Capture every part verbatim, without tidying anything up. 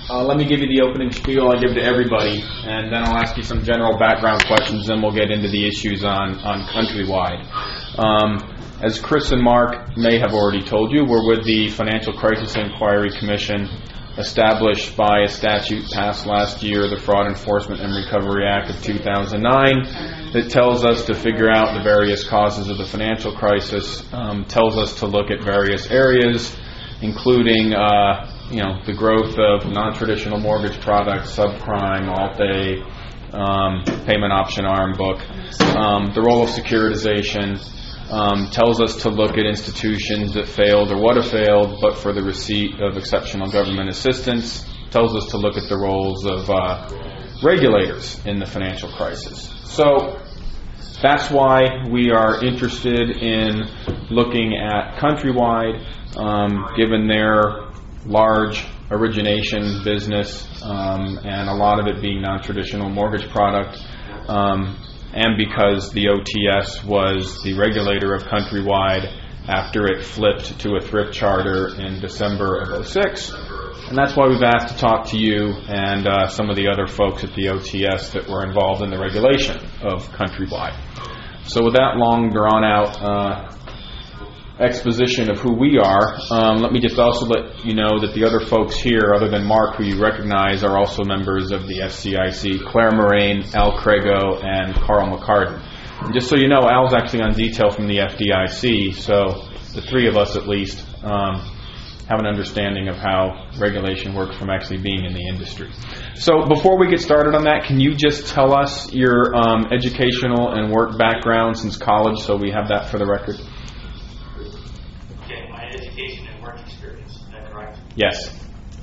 Uh, let me give you the opening spiel I give to everybody, and then I'll ask you some general background questions, then we'll get into the issues on, on Countrywide. Um, as Chris and Mark may have already told you, we're with the Financial Crisis Inquiry Commission, established by a statute passed last year, the Fraud Enforcement and Recovery Act of two thousand nine, that tells us to figure out the various causes of the financial crisis, um, tells us to look at various areas, including uh, you know, the growth of non-traditional mortgage products, subprime, Alt-A, um, payment option arm book, um, the role of securitization, um, tells us to look at institutions that failed or would have failed but for the receipt of exceptional government assistance, tells us to look at the roles of uh, regulators in the financial crisis. So that's why we are interested in looking at Countrywide, um, given their large origination business, um, and a lot of it being non-traditional mortgage product, um, and because the O T S was the regulator of Countrywide after it flipped to a thrift charter in December of oh six. And that's why we've asked to talk to you and uh, some of the other folks at the O T S that were involved in the regulation of Countrywide. So with that long drawn-out uh, exposition of who we are, um, let me just also let you know that the other folks here, other than Mark, who you recognize, are also members of the F C I C: Claire Moraine, Al Crago, and Carl McCartan. And just so you know, Al's actually on detail from the F D I C, so the three of us at least um, have an understanding of how regulation works from actually being in the industry. So before we get started on that, can you just tell us your um, educational and work background since college, so we have that for the record? Yes.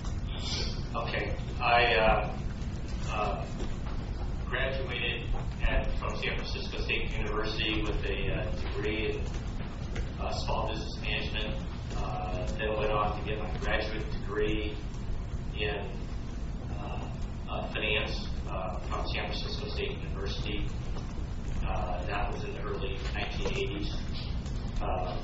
Okay. I uh, uh, graduated at, from San Francisco State University with a uh, degree in uh, small business management. Uh, then went on to get my graduate degree in uh, uh, finance uh, from San Francisco State University. Uh, that was in the early nineteen eighties. Uh,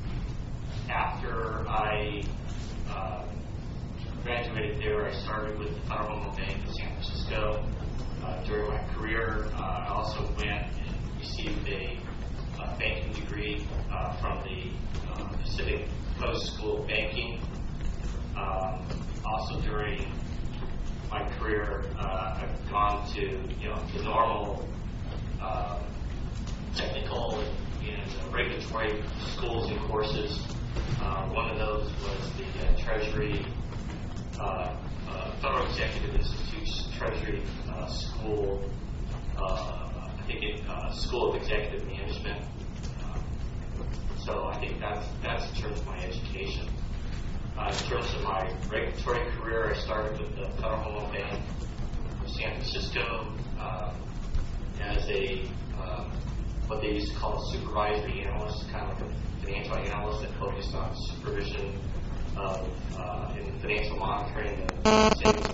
after I uh, graduated there, I started with the Federal Home Loan Bank of San Francisco. Uh, during my career, uh, I also went and received a uh, banking degree uh, from the uh, Pacific Coast School of Banking. Um, also during my career, uh, I've gone to you know the normal uh, technical and regulatory schools and courses. Uh, one of those was the uh, Treasury Uh, uh, Federal Executive Institute's Treasury uh, School, uh, I think it, uh, School of Executive Management. Uh, so I think that's that's in terms of my education. Uh, in terms of my regulatory career, I started with the Federal Home Loan Bank of San Francisco uh, as a uh, what they used to call a supervisory analyst, kind of like a financial analyst that focused on supervision of uh, in financial monitoring of savings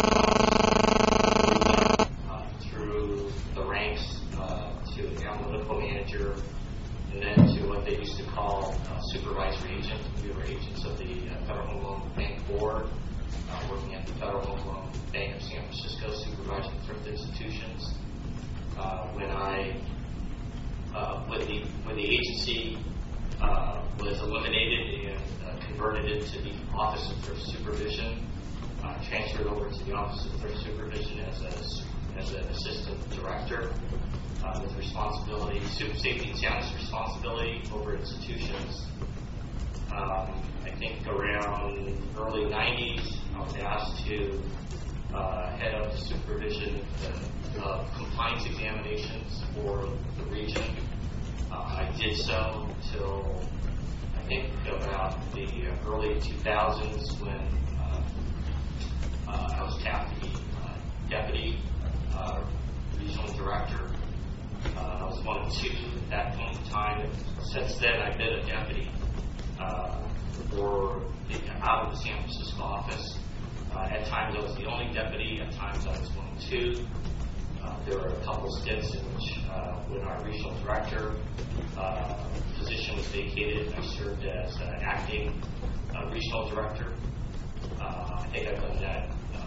accounts, uh, through the ranks uh, to analytical manager, and then to what they used to call uh, supervisory agent. We were agents of the uh, Federal Home Loan Bank Board, uh, working at the Federal Home Loan Bank of San Francisco, supervising thrift institutions. Uh, when I, uh, when the when the agency uh, was eliminated and uh, converted into the Office of Thrift Supervision, uh, transferred over to the Office of Thrift Supervision as a as an assistant director uh, with responsibility, super safety and soundness responsibility over institutions. Um, I think around early nineties, I was asked to uh, head up the supervision of compliance examinations for the region. Uh, I did so until I think about the early two thousands when uh, uh, I was tapped to be uh, deputy uh, regional director. Uh, I was one of two at that point in time. Since then, I've been a deputy uh, for the, out of the San Francisco office. Uh, at times, I was the only deputy. At times, I was one of two. Uh, there were a couple stints in which, uh, when our regional director uh, position was vacated, I served as uh, acting uh, regional director. Uh, I think I've done that uh,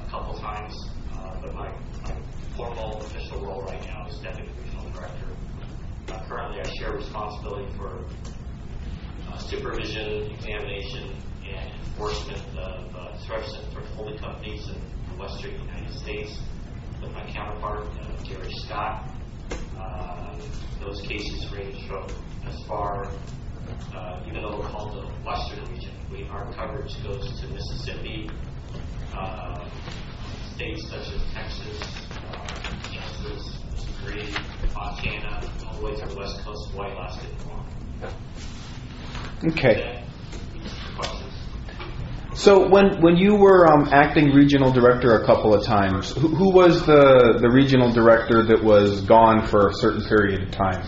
a couple times, uh, but my, my formal official role right now is Deputy Regional Director. Uh, currently, I share responsibility for uh, supervision, examination, and enforcement of uh, thrift and thrift holding companies in the Western United States with my counterpart, uh, Jerry Scott. Uh, those cases range from as far, uh, even though we're called the Western region, we, our coverage goes to Mississippi, uh, states such as Texas, uh, Kansas, Missouri, Montana, all the way to the west coast of White Alaska and Guam. Okay. So when, when you were um, acting regional director a couple of times, who, who was the, the regional director that was gone for a certain period of time?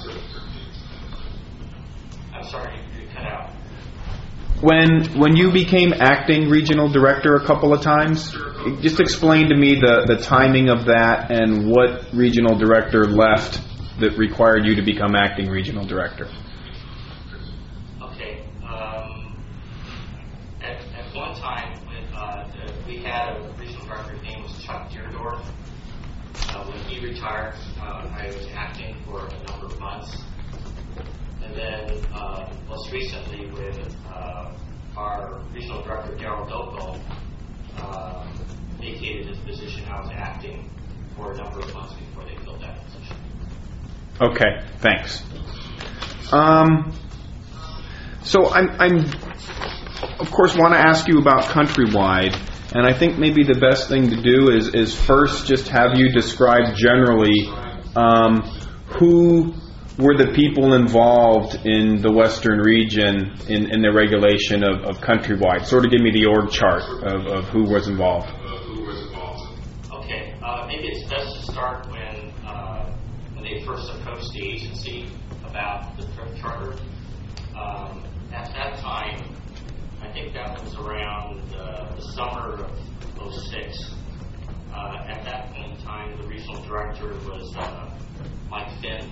I'm sorry, you cut out. When when you became acting regional director a couple of times, just explain to me the, the timing of that and what regional director left that required you to become acting regional director. Okay. Um, at, at one time, when, uh, the, we had a regional director, his name was Chuck Deerdorf. Uh, when he retired, uh, I was acting for a number of months. And then, uh, most recently, with uh, our regional director, Daryl Dopo, uh, vacated his position, I was acting for a number of months before they filled that position. Okay, thanks. Um, so I'm, I'm, of course, want to ask you about Countrywide, and I think maybe the best thing to do is, is first just have you describe generally um, who were the people involved in the Western region in, in the regulation of, of Countrywide. Sort of give me the org chart of, of who was involved. Okay, uh, maybe it's best to start when uh, when they first approached the agency about the thrift charter. Um, at that time, I think that was around uh, the summer of oh six. Uh, at that point in time, the regional director was uh, Mike Finn.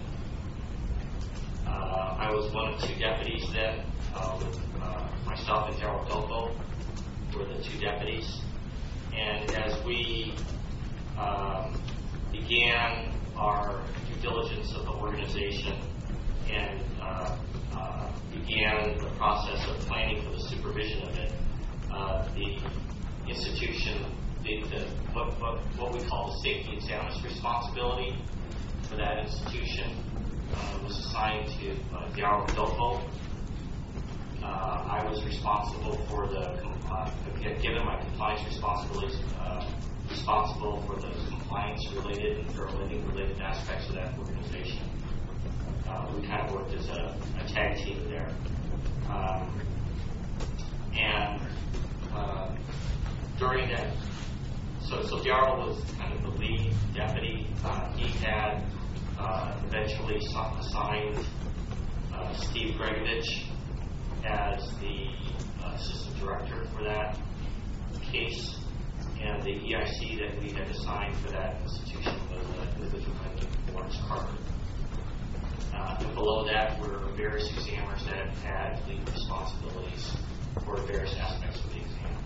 Uh, I was one of two deputies then, uh, with uh, myself and Daryl Dopo were the two deputies. And as we um, began our due diligence of the organization and uh, uh, began the process of planning for the supervision of it, uh, the institution, the, the, what, what, what we call the safety and soundness responsibility for that institution uh, was assigned to uh, Daryl Dopo. Uh, I was responsible for the, uh, given my compliance responsibilities, uh, responsible for the compliance-related and fair lending-related aspects of that organization. Uh, we kind of worked as a, a tag team there. Um, and uh, during that, so, so Daryl was kind of the lead deputy. Uh, he had uh, eventually assigned uh, Steve Gregovich as the uh, assistant director for that case, and the E I C that we had assigned for that institution was an individual named Lawrence Carter. Uh, and below that were various examiners that had lead responsibilities for various aspects of the exam.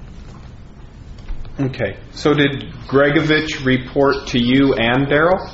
Okay, so did Gregovich report to you and Daryl?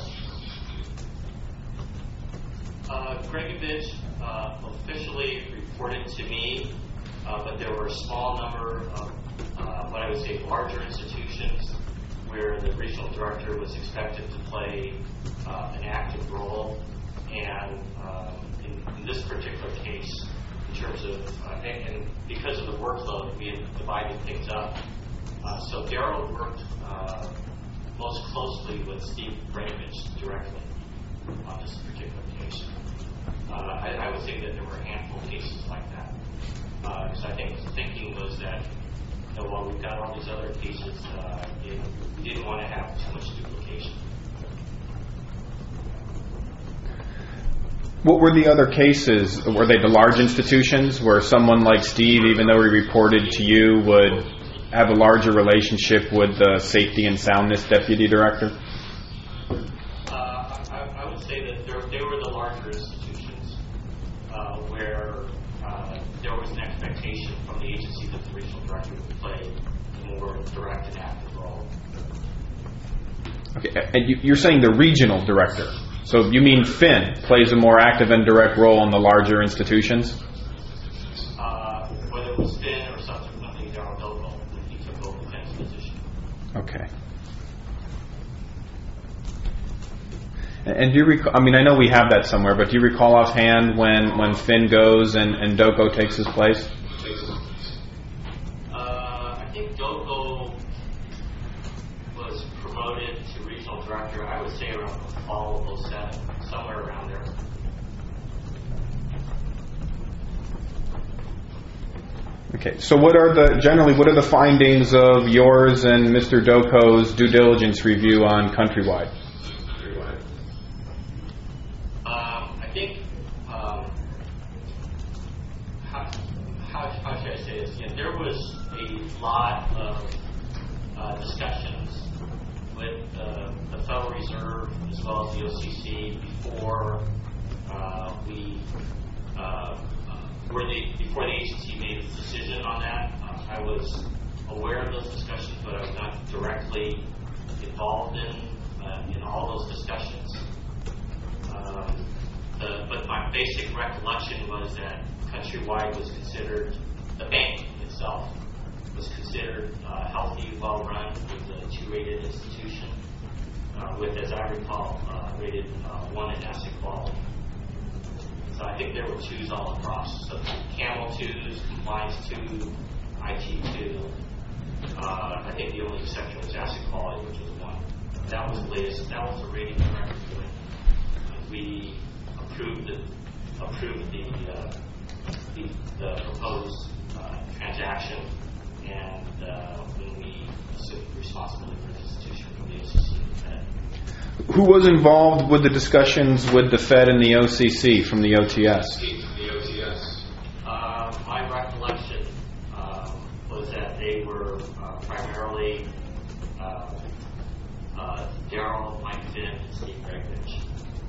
Uh, Gregovich uh, officially reported to me, uh, but there were a small number of uh, what I would say larger institutions where the regional director was expected to play uh, an active role. And um, in, in this particular case, in terms of, uh, and, and because of the workload, we had divided things up. Uh, so Daryl worked uh, most closely with Steve Gregovich directly on this particular case. Uh, I, I would say that there were a handful of cases like that. Because uh, I think the thinking was that, you know, while we've got all these other cases, uh, it, we didn't want to have too much duplication. What were the other cases? Were they the large institutions where someone like Steve, even though he reported to you, would have a larger relationship with the safety and soundness deputy director? Uh, I, I would say that there, they were the larger institutions uh, where uh, there was an expectation from the agency that the regional director would play a more direct and active role. Okay, and you, you're saying the regional director. So you mean Finn plays a more active and direct role in the larger institutions? Uh, whether it was Finn or subsequently Darryl Doko when he took over Finn's position. Okay. And do you recall, I mean, I know we have that somewhere, but do you recall offhand when, when Finn goes and, and Doko takes his place? Uh, I think Doko was promoted to regional director, I would say around the fall of oh seven, somewhere around there. Okay, so what are the, generally, what are the findings of yours and Mister Doko's due diligence review on Countrywide? I think, um, how, how, how should I say this? Yeah, there was a lot of uh, discussions with uh, the Federal Reserve as well as the O C C before uh, we, uh, uh, were the, before the agency made its decision on that. Uh, I was aware of those discussions, but I was not directly involved in uh, in all those discussions. Um, The, but my basic recollection was that Countrywide was considered, the bank itself was considered uh, healthy, well-run, with a two-rated institution, uh, with, as I recall, uh, rated uh, one in asset quality. So I think there were twos all across. So Camel twos, Compliance two, I T two. Uh, I think the only exception was asset quality, which was one. That was the latest. That was the rating director doing. We approved the approved the uh, the, the proposed uh, transaction, and uh, when we assumed responsibility for the institution from the O C C and the Fed. Who was involved with the discussions with the Fed and the O C C from the O T S? The O T S. Uh, my recollection um, was that they were uh, primarily uh, uh, Darryl, Mike Finn, and Steve Gregvich.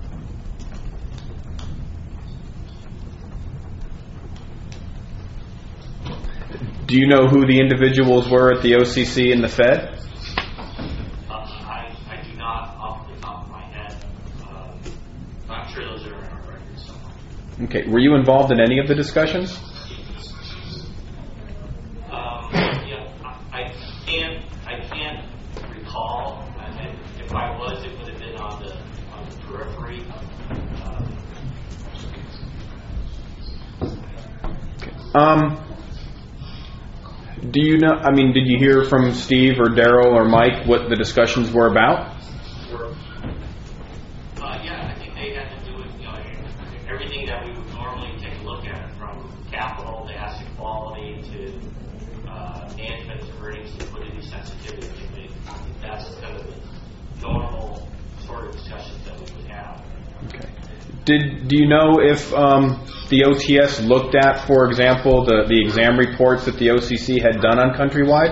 Do you know who the individuals were at the O C C and the Fed? Uh, I, I do not off the top of my head. Um, I'm sure those are in our records somewhere. Okay. Were you involved in any of the discussions? Um, yeah, I, I can't. I can't recall. I, if I was, it would have been on the on the periphery. Um, Um. Do you know, I mean, did you hear from Steve or Darryl or Mike what the discussions were about? Uh, yeah, I think they had to do with, you know, everything that we would normally take a look at, from capital to asset quality to uh, management to earnings, liquidity, sensitivity. I think that's kind of the normal sort of discussions that we would have. Okay. Did do you know if um, the O T S looked at, for example, the, the exam reports that the O C C had done on Countrywide?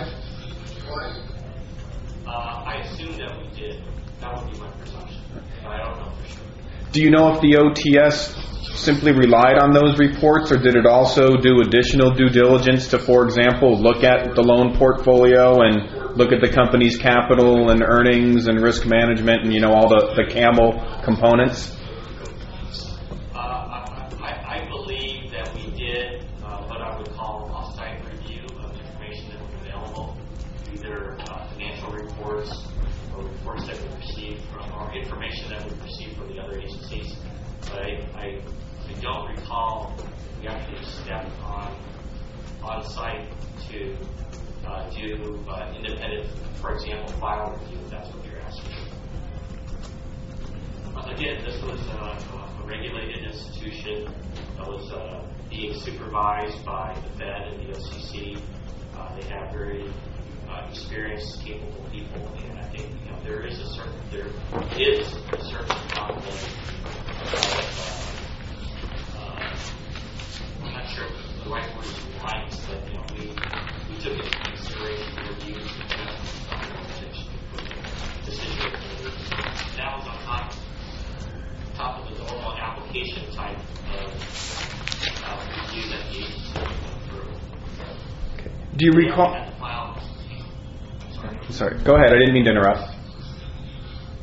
Uh, I assume that we did. That would be my presumption, but I don't know for sure. Do you know if the O T S simply relied on those reports, or did it also do additional due diligence to, for example, look at the loan portfolio and look at the company's capital and earnings and risk management and, you know, all the, the CAMEL components? Information that we received from the other agencies, but I, I, I don't recall we actually stepped on on site to uh, do uh, independent, for example, file review. If that's what you're asking. Uh, again, this was uh, a regulated institution that was uh, being supervised by the Fed and the O C C. Uh, they have very uh, experienced, capable people, and I think you know there is a certain there is a certain amount of uh, uh, I'm not sure if the right word is reliance, but you know we we took into consideration their views and decision. That was on top top of the normal application type of uh, review that the agency went through. Do you recall? Sorry, go ahead. I didn't mean to interrupt.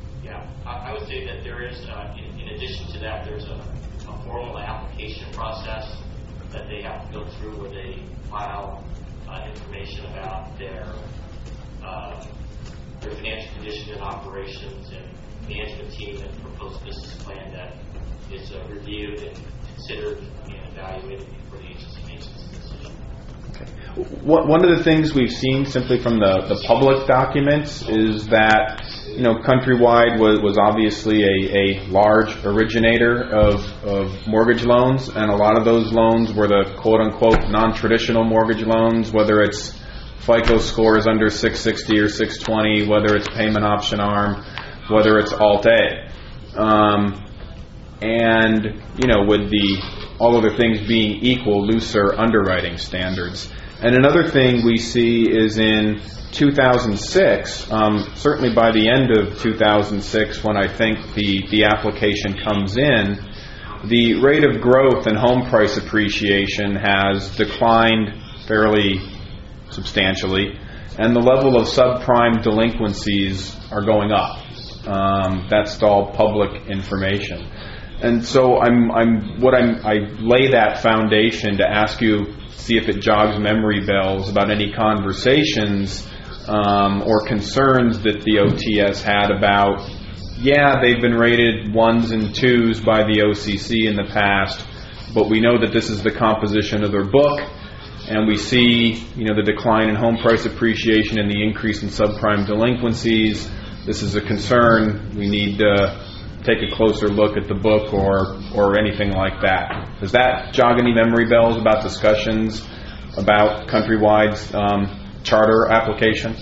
there's, uh, in, in addition to that, there's a, a formal application process that they have to go through where they file uh, information about their uh, their financial condition and operations and management team and proposed business plan that is uh, reviewed and considered and evaluated before the agency makes its decision. Okay. One of the things we've seen simply from the, the public documents is that, you know, Countrywide was, was obviously a, a large originator of, of mortgage loans, and a lot of those loans were the quote-unquote non-traditional mortgage loans, whether it's FICO scores under six sixty or six twenty, whether it's payment option arm, whether it's Alt-A. Um, and, you know, with the all other things being equal, looser underwriting standards. And another thing we see is in two thousand six, um, certainly by the end of two thousand six, when I think the, the application comes in, the rate of growth in home price appreciation has declined fairly substantially, and the level of subprime delinquencies are going up. Um, that's all public information. And so I'm, I'm, what I'm, I lay that foundation to ask you, see if it jogs memory bells about any conversations um, or concerns that the O T S had about, yeah, they've been rated ones and twos by the O C C in the past, but we know that this is the composition of their book, and we see, you know, the decline in home price appreciation and the increase in subprime delinquencies. This is a concern. We need to take a closer look at the book or or anything like that. Does that jog any memory bells about discussions about Countrywide's um, charter application?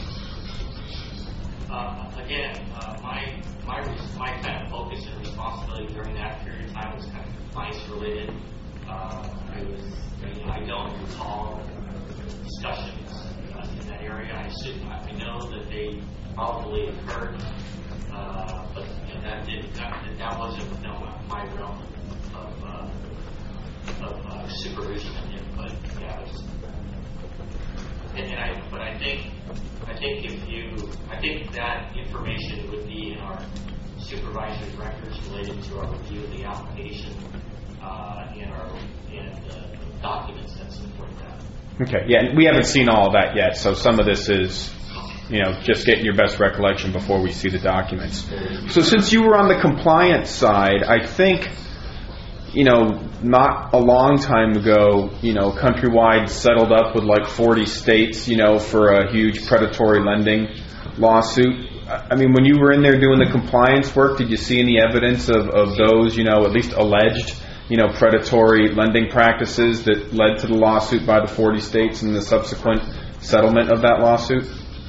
Uh, again, uh, my my my kind of focus and responsibility during that period of time was kind of compliance related. Uh, I was I don't recall discussions uh, in that area. I should I know that they probably occurred. Uh, but you know, that did that, that wasn't no, my realm of uh, of uh, supervision and input. Yeah, it was, and, and I but I think I think if you I think that information would be in our supervisory records related to our review of the application uh, and our and uh, documents that support that. Okay, yeah, we haven't seen all of that yet, so some of this is, you know, just getting your best recollection before we see the documents. So since you were on the compliance side, I think, you know, not a long time ago, you know, Countrywide settled up with like forty states, you know, for a huge predatory lending lawsuit. I mean, when you were in there doing the compliance work, did you see any evidence of, of those, you know, at least alleged, you know, predatory lending practices that led to the lawsuit by the forty states and the subsequent settlement of that lawsuit?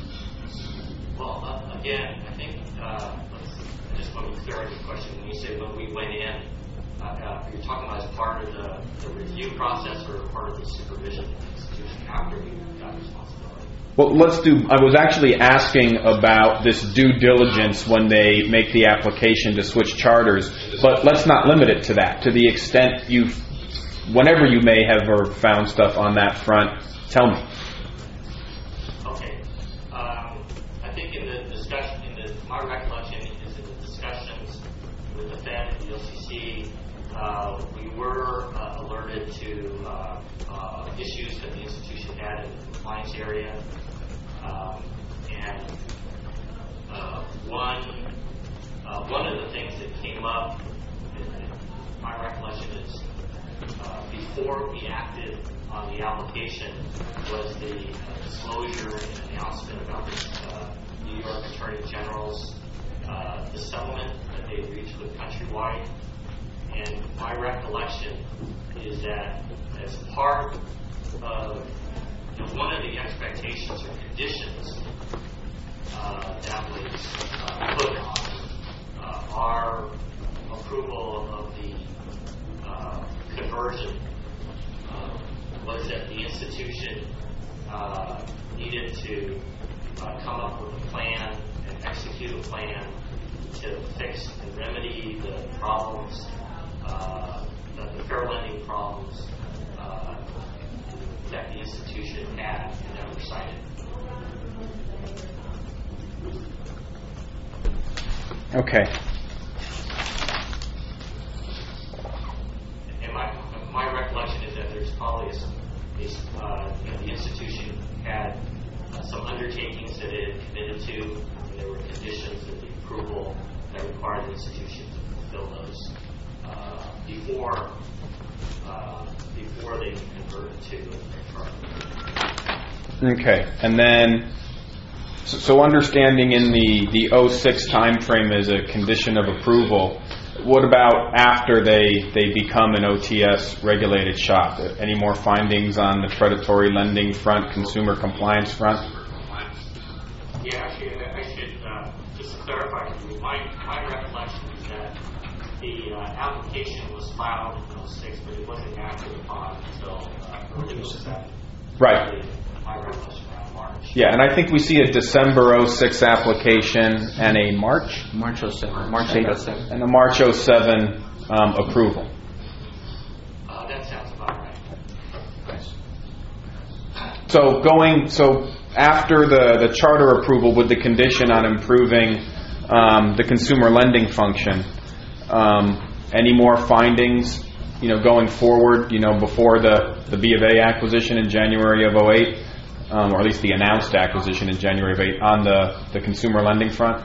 Again, I think, uh, let's, I just want to clarify your question. When you say when we went in, uh, uh, you're talking about as part of the, the review process or part of the supervision institution after we got responsibility? Well, let's do, I was actually asking about this due diligence when they make the application to switch charters, but let's not limit it to that. To the extent you've, whenever you may have or found stuff on that front, tell me. My recollection is in the discussions with the Fed and the O C C, uh, we were uh, alerted to uh, uh, issues that the institution had in the compliance area. Um, and uh, one uh, one of the things that came up, in, in my recollection is uh, before we acted on the application was the uh, disclosure and announcement about this uh, New York Attorney General's uh, the settlement that they reached with Countrywide. And my recollection is that as part of you know, one of the expectations or conditions uh, that was uh, put on uh, our approval of the uh, conversion uh, was that the institution uh, needed to uh, come up with a plan and execute a plan to fix and remedy the problems, uh, the, the fair lending problems uh, that the institution had and that were cited. Okay. approval that required the institution to fulfill those uh, before uh, before they converted to a charter. Okay, and then so, so understanding in the the oh six time frame as a condition of approval. What about after they, they become an O T S regulated shop? Any more findings on the predatory lending front, consumer compliance front? Yeah, actually, I should uh, just clarify. My, my recollection is that the uh, application was filed in oh six, but it wasn't acted upon until uh, early oh seven. Right. My recollection around March. Yeah, and I think we see a December oh six application and a March? March oh seven. March eighth oh seven. And a March oh seven um, approval. Uh, that sounds about right. So going, so after the, the charter approval with the condition on improving um, the consumer lending function, um, any more findings, you know, going forward, you know, before the, the B of A acquisition in January of oh eight, um, or at least the announced acquisition in January of oh eight on the, the consumer lending front?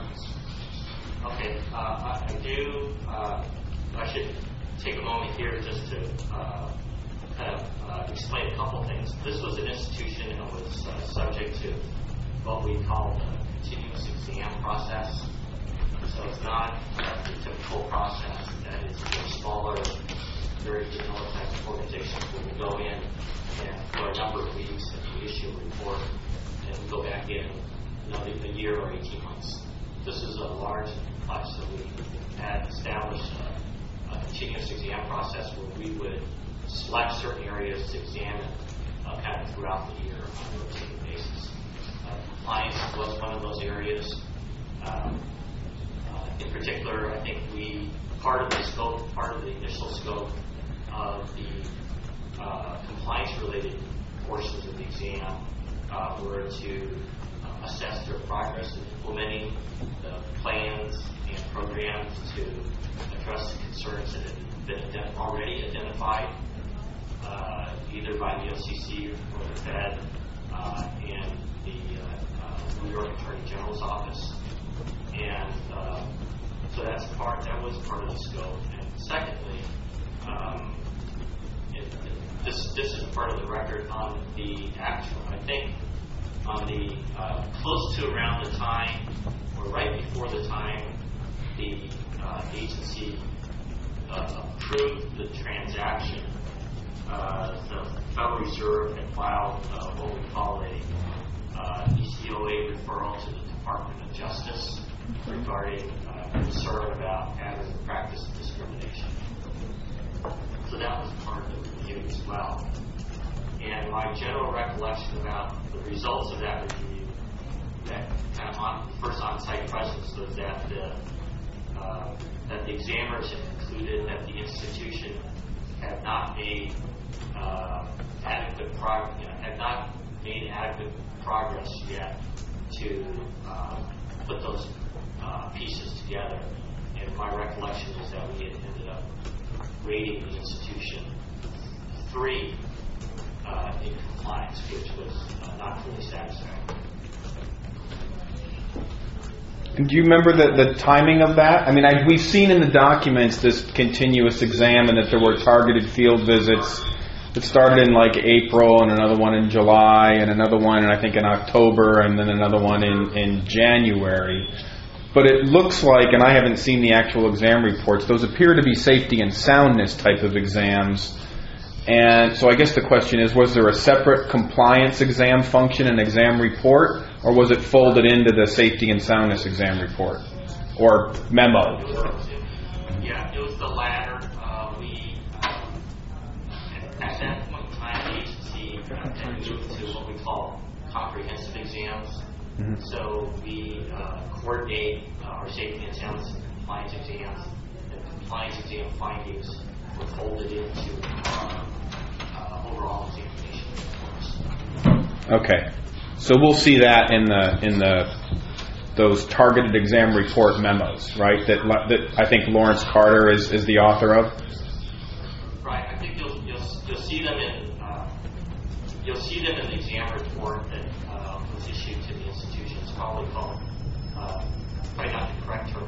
Okay, uh, I, I do, uh, I should take a moment here just to uh, kind of uh, explain a couple things. This was an institution that was uh, subject to what we call the continuous exam process. So it's not the typical process that is for smaller, very vanilla type of organizations where we go in and for a number of weeks and we issue a report and we go back in another a year or eighteen months. This is a large and complex, so we had established a, a continuous exam process where we would select certain areas to examine uh, kind of throughout the year on a rotating basis. Uh, compliance was one of those areas. Um, uh, in particular, I think we, part of the scope, part of the initial scope of the uh, compliance-related portions of the exam uh, were to uh, assess their progress in implementing the plans and programs to address the concerns that have been ident- already identified uh, either by the O C C or the Fed uh, and the uh, uh, New York Attorney General's office. And uh, so that's part, that was part of the scope. And secondly, um, it, it, this this is part of the record on the actual, I think, on the uh, close to around the time or right before the time the uh, agency uh, approved the transaction, uh, the Federal Reserve had filed uh, what we call a uh, E C O A referral to the Department of Justice regarding uh, concern about pattern of practice of discrimination. So that was part of the review as well. And my general recollection about the results of that review, that kind of on, first on-site presence, was that the uh, that the examiners had concluded that the institution had not made uh, adequate prog- you know, had not made adequate progress yet to uh, put those uh, pieces together. And my recollection is that we had ended up rating the institution three uh, in compliance, which was uh, not fully satisfactory. Do you remember the, the timing of that? I mean, I, we've seen in the documents this continuous exam and that there were targeted field visits that started in like April and another one in July and another one, and I think in October, and then another one in, in January. But it looks like, and I haven't seen the actual exam reports, those appear to be safety and soundness type of exams. And so I guess the question is, was there a separate compliance exam function and exam report, or was it folded into the safety and soundness exam report or memo? Yeah, it was the latter. Uh, we, um, at that point in time, the agency had moved to what we call comprehensive exams. Mm-hmm. So we uh, coordinate uh, our safety and soundness and compliance exams, and compliance exam findings were folded into our uh, overall examination reports. Okay, so we'll see that in the in the those targeted exam report memos, right? That that I think Lawrence Carter is, is the author of. Right. I think you'll you'll, you'll see them in uh, you'll see them in the exam report that uh, was issued to the institution. It's probably called uh, probably not the correct term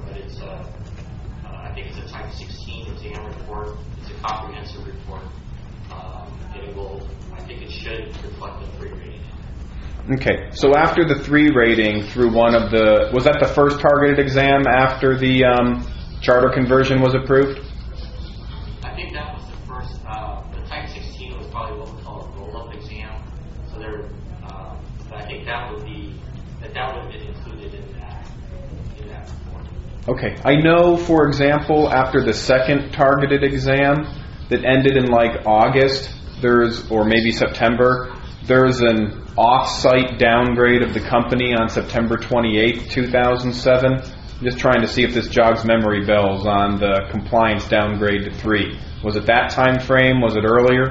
Type sixteen exam report. It's a comprehensive report. Um, and it will, I think it should reflect the three rating. Okay, so after the three rating through one of the, was that the first targeted exam after the um, charter conversion was approved? I think that was the first, uh, the Type sixteen was probably what we call a roll-up exam. So there, uh, I think that would be, that that would have been included in that, in that report. Okay, I know, for example, after the second targeted exam that ended in like August, there's, or maybe September, there's an off-site downgrade of the company on September twenty-eighth, two thousand seven. I'm just trying to see if this jogs memory bells on the compliance downgrade to three. Was it that time frame? Was it earlier?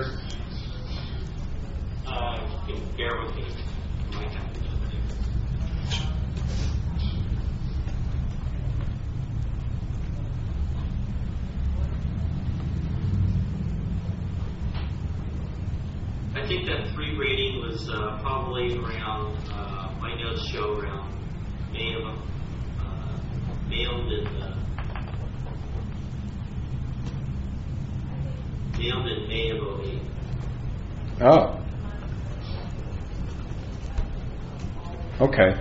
Uh, bear with me. Might have to do it. I think that three rating was uh, probably around, uh, my notes show around May of, uh, mailed in, uh, mailed in May of oh eight. Oh. Okay.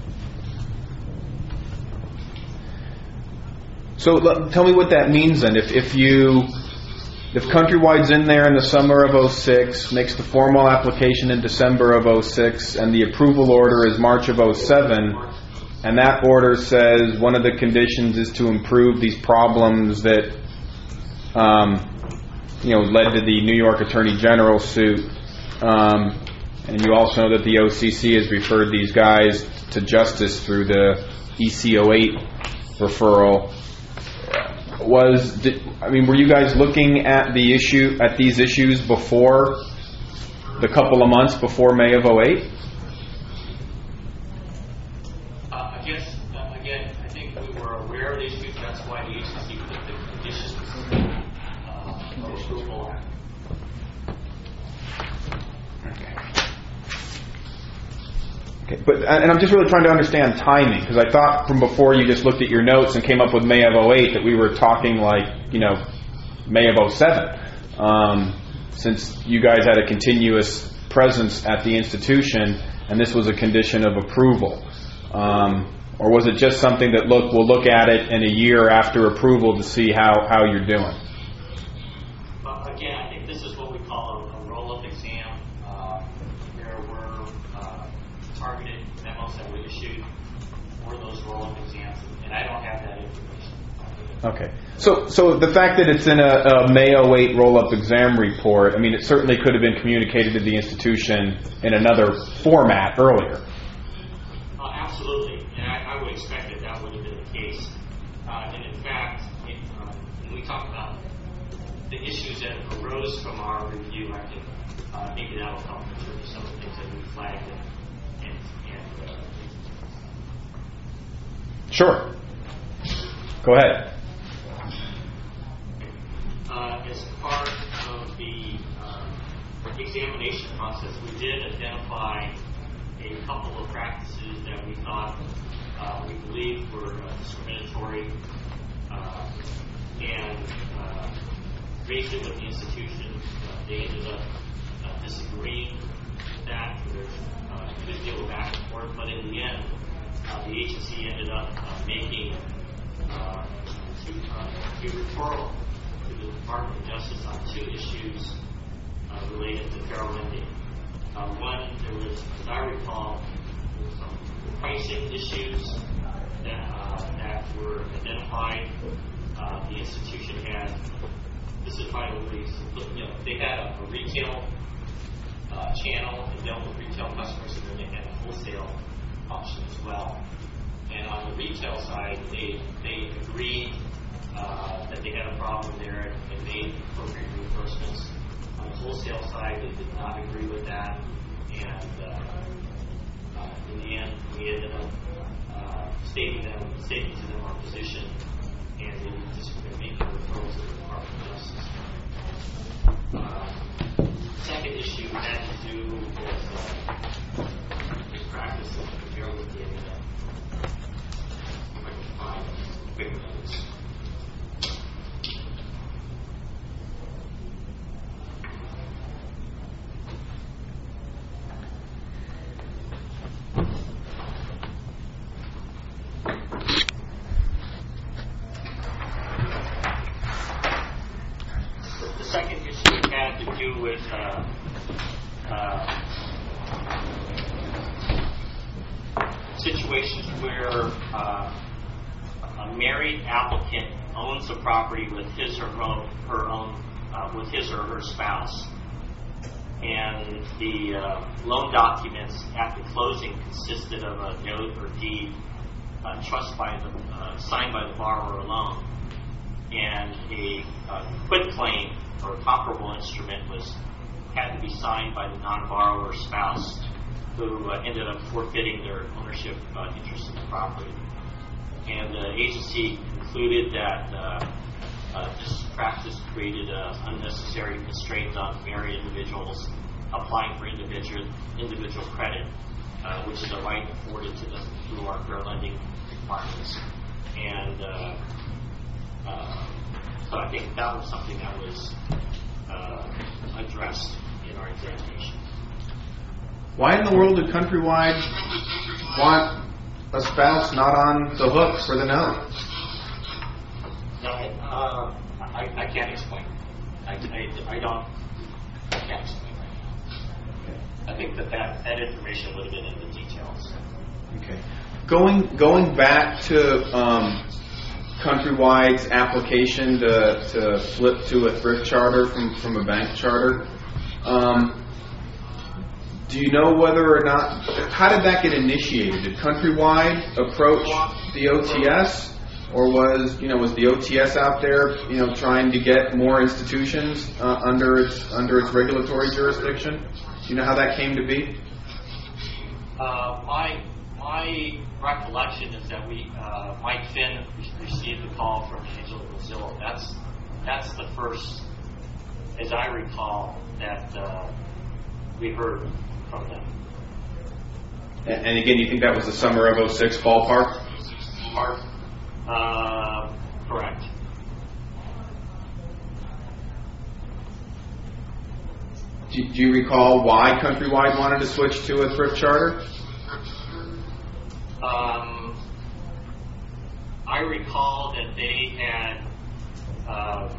So l- tell me what that means then. If if you if Countrywide's in there in the summer of oh six, makes the formal application in December of oh six, and the approval order is March of oh seven, and that order says one of the conditions is to improve these problems that um, you know led to the New York Attorney General suit, um, and you also know that the O C C has referred these guys to justice through the E C oh eight referral. Was did, I mean, were you guys looking at the issue at these issues before the couple of months before May of oh eight? Uh, I guess uh, again, I think we were aware of the issues. That's why the agency put the conditions uh, for approval. Okay, but and I'm just really trying to understand timing, because I thought from before you just looked at your notes and came up with May of oh eight that we were talking like, you know, May of oh seven, um, since you guys had a continuous presence at the institution and this was a condition of approval. Um, or was it just something that, look, we'll look at it in a year after approval to see how, how you're doing? But again, I think this is what we call a, a roll-up exam. Uh, there were uh, targeted memos that were issued for those roll-up exams, and I don't have that information. Okay. So so the fact that it's in a, a May oh eight roll-up exam report, I mean, it certainly could have been communicated to the institution in another format earlier. Uh, absolutely, and I, I would expect that that would have been the case. Uh, and in fact, it, um, when we talk about the issues that arose from our review, I think uh, maybe that will help in terms of some of the things that we flagged and, and, and uh, Sure. Go ahead. Uh, as part of the uh, examination process, we did identify a couple of practices that we thought uh, we believed were uh, discriminatory, uh, and uh, raised it with the institution. Uh, they ended up uh, disagreeing with that. There's uh, a good deal of back and forth, but in the end, uh, the agency ended up uh, making uh, to, uh, a referral to the Department of Justice on two issues uh, related to fair lending. Uh, one, there was, as I recall, there were some pricing issues that uh, that were identified. Uh, the institution had, this is probably, you know, they had a, a retail uh, channel and dealt with retail customers, and then they had a wholesale option as well. And on the retail side, they they agreed uh, that they had a problem there and made appropriate reimbursements. On the wholesale side, they did not agree with that, and uh, uh, in the end, we ended up uh, stating them, stating to them our position, and they were just making referrals to the Department of Justice. Uh, second issue had to do with uh, this practice of comparing with the uh, if I can find quick notes. where uh, a married applicant owns a property with his or her, her own, uh, with his or her spouse, and the uh, loan documents at the closing consisted of a note or deed, uh, trust by the uh, signed by the borrower alone, and a uh, quitclaim or comparable instrument was had to be signed by the non-borrower spouse, who uh, ended up forfeiting their ownership uh, interest in the property. And the agency concluded that uh, uh, this practice created uh, unnecessary constraints on married individuals applying for individual individual credit, uh, which is a right afforded to them through our fair lending requirements. And uh, uh, so I think that was something that was uh, addressed in our examination. Why in the world did Countrywide want a spouse not on the hook for the note? No, I, uh, I, I can't explain. I, I, I don't. I can't explain right now. I think that, that that information would have been in the details. Okay. Going going back to um, Countrywide's application to, to flip to a thrift charter from, from a bank charter, um, do you know whether or not, how did that get initiated? Did Countrywide approach the O T S, or was, you know, was the O T S out there, you know, trying to get more institutions uh, under its under its regulatory jurisdiction? Do you know how that came to be? Uh, my my recollection is that we uh, Mike Finn re- received a call from Angelo Mozillo. That's that's the first, as I recall, that uh, we heard from them. And, and again, you think that was the summer of oh six ballpark? Mark, uh, correct. Do, do you recall why Countrywide wanted to switch to a thrift charter? Um, I recall that they had uh,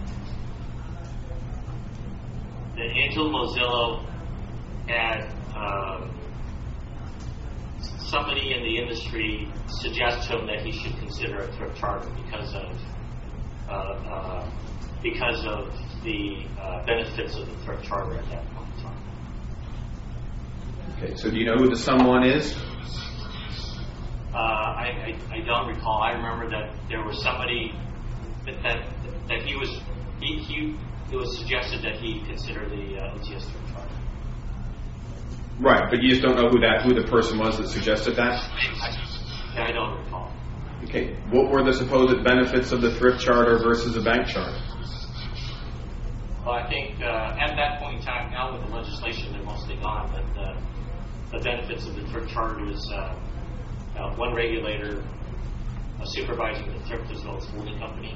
that Angelo Mozillo had um, somebody in the industry suggest to him that he should consider a thrift charter because of uh, uh, because of the uh, benefits of the thrift charter at that point in time. Okay, so do you know who the someone is? Uh, I, I, I don't recall. I remember that there was somebody that that, that he was he, he it was suggested that he consider the uh, O T S thrift charter. Right, but you just don't know who that who the person was that suggested that? I, I don't recall. Okay, what were the supposed benefits of the thrift charter versus a bank charter? Well, I think uh, at that point in time, now with the legislation, they're mostly gone, but uh, the benefits of the thrift charter is uh, uh, one regulator uh, supervising the thrift as well as holding company.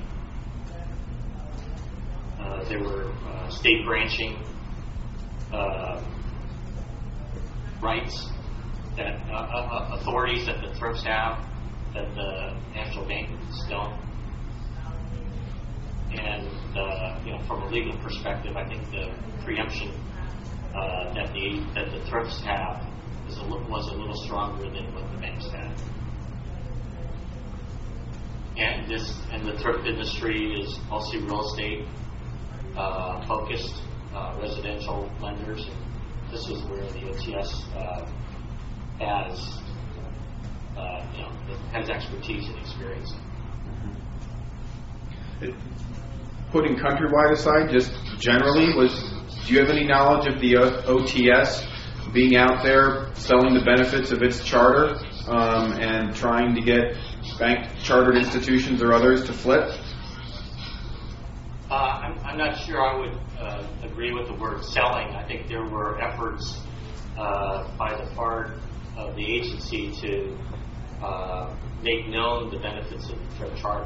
Uh, there were uh, state branching uh, rights that uh, uh, authorities that the thrifts have that the national banks don't. And uh, you know, from a legal perspective, I think the preemption uh, that the that the thrifts have is a, was a little stronger than what the banks had. And this and the thrift industry is mostly real estate uh, focused, uh, residential lenders. This is where the O T S uh, has uh, you know has expertise and experience. Putting Countrywide aside, just generally, was do you have any knowledge of the O T S being out there selling the benefits of its charter um, and trying to get bank chartered institutions or others to flip? Uh, I'm, I'm not sure I would uh, agree with the word selling. I think there were efforts uh, by the part of the agency to uh, make known the benefits of the thrift charter.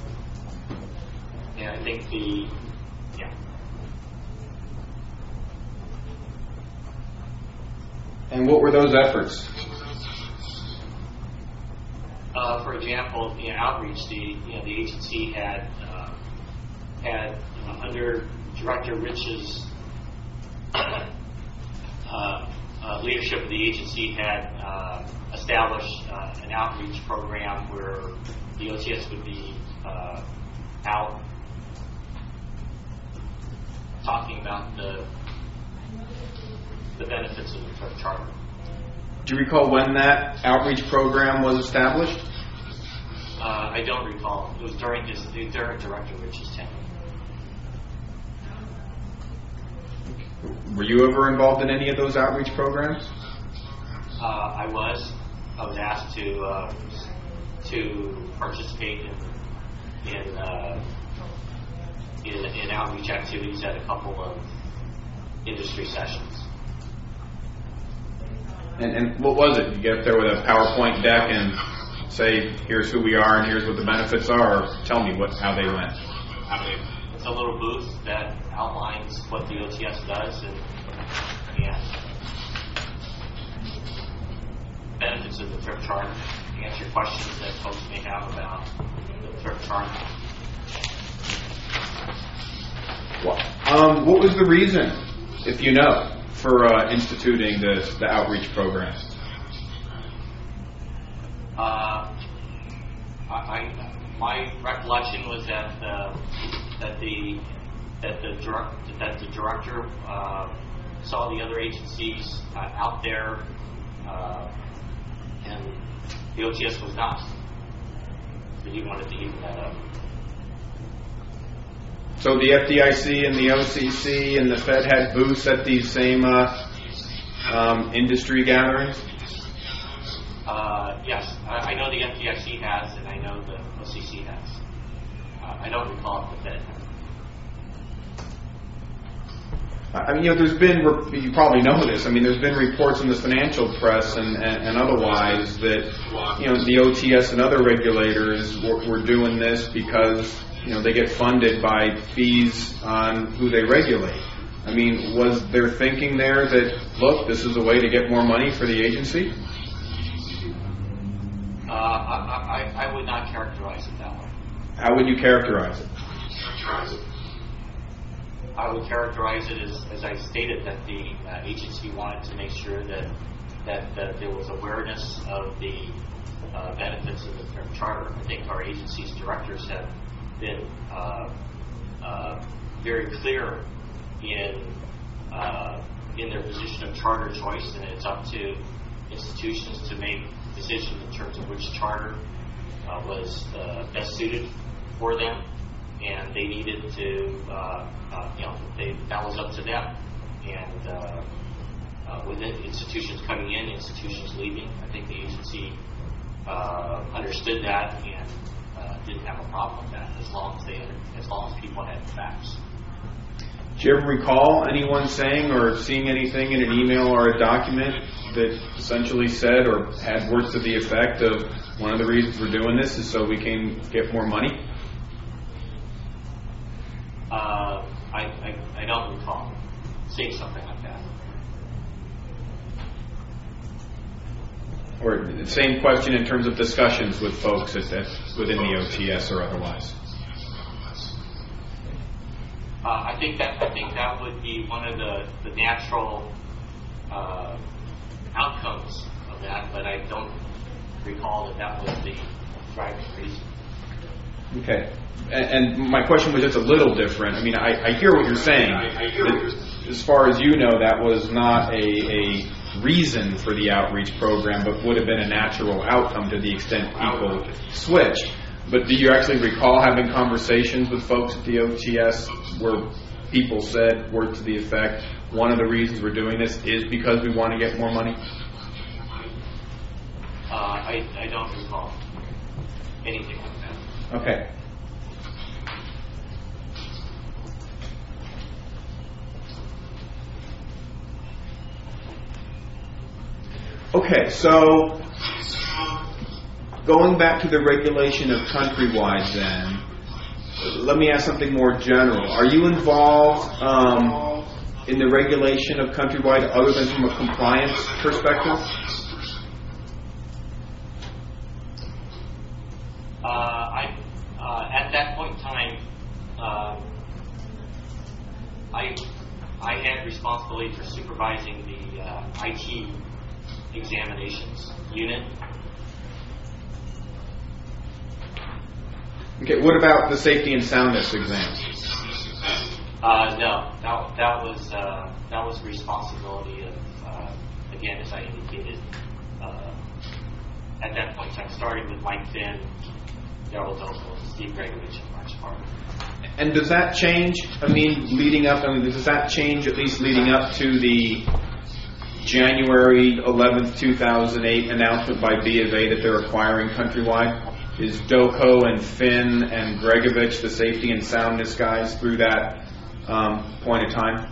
And I think the, yeah. And what were those efforts? Uh, for example, you know, outreach. The you know the agency had uh, had you know, under Director Rich's uh, uh, leadership of the agency had uh, established uh, an outreach program where the O T S would be uh, out talking about the the benefits of the T R I P charter. Do you recall when that outreach program was established? Uh, I don't recall. It was during his during Director Rich's tenure. Were you ever involved in any of those outreach programs? Uh, I was. I was asked to uh, to participate in in, uh, in in outreach activities at a couple of industry sessions. And, and what was it? You get up there with a PowerPoint deck and say, "Here's who we are, and here's what the benefits are." Or tell me what how they went. It's a little booth that outlines what the O T S does and, and benefits of the T R I P charter. Answer questions that folks may have about the T R I P charter. Um, what was the reason, if you know, for uh, instituting the, the outreach program? Uh, I, I, my recollection was that uh, that the that the direct, that the director uh, saw the other agencies uh, out there, uh, and the O T S was not. So he wanted to even that up. So the F D I C and the O C C and the Fed had booths at these same uh, um, industry gatherings? Uh, yes, I, I know the F D I C has, and I know the O C C has. Uh, I don't recall if the Fed has. I mean, you know, there's been, you probably know this, I mean, there's been reports in the financial press and, and, and otherwise that, you know, the O T S and other regulators were, were doing this because, you know, they get funded by fees on who they regulate. I mean, was there thinking there that, look, this is a way to get more money for the agency? Uh, I, I, I would not characterize it that way. How would you characterize it? I would characterize it as, as I stated, that the uh, agency wanted to make sure that that, that there was awareness of the uh, benefits of the T R I P charter. I think our agency's directors have been uh, uh, very clear in uh, in their position of charter choice, and it's up to institutions to make decisions in terms of which charter uh, was uh, best suited for them. And they needed to, uh, uh, you know, they, that was up to them. And uh, uh, with institutions coming in, institutions leaving, I think the agency uh, understood that and uh, didn't have a problem with that, as long as they, as long as people had facts. Do you ever recall anyone saying or seeing anything in an email or a document that essentially said or had words to the effect of one of the reasons we're doing this is so we can get more money? Uh, I, I, I don't recall seeing something like that. Or the same question in terms of discussions with folks at, at, within the O T S or otherwise? Uh, I think that I think that would be one of the, the natural uh, outcomes of that, but I don't recall that that was the driving reason. Okay. And, and my question was just a little different. I mean, I, I hear what you're saying. As far as you know, that was not a, a reason for the outreach program, but would have been a natural outcome to the extent people switched. But do you actually recall having conversations with folks at the O T S where people said, word to the effect, one of the reasons we're doing this is because we want to get more money? Uh, I, I don't recall anything like that. Okay. Okay, so going back to the regulation of Countrywide then, let me ask something more general. Are you involved um, in the regulation of Countrywide other than from a compliance perspective? Uh, I, uh, at that point in time, uh, I, I had responsibility for supervising the uh, I T examinations unit. Okay, what about the safety and soundness exams? Uh, no, that, that was uh, that was the responsibility of, uh, again, as I indicated, uh, at that point in time, starting with Mike Finn, Daryl Dozel, Steve Gregovich, and Mark Spartan. And does that change? I mean, leading up, I mean, does that change at least leading up to the January eleventh, two thousand eight announcement by B of A that they're acquiring Countrywide? Is Doko and Finn and Gregovich the safety and soundness guys through that um, point of time?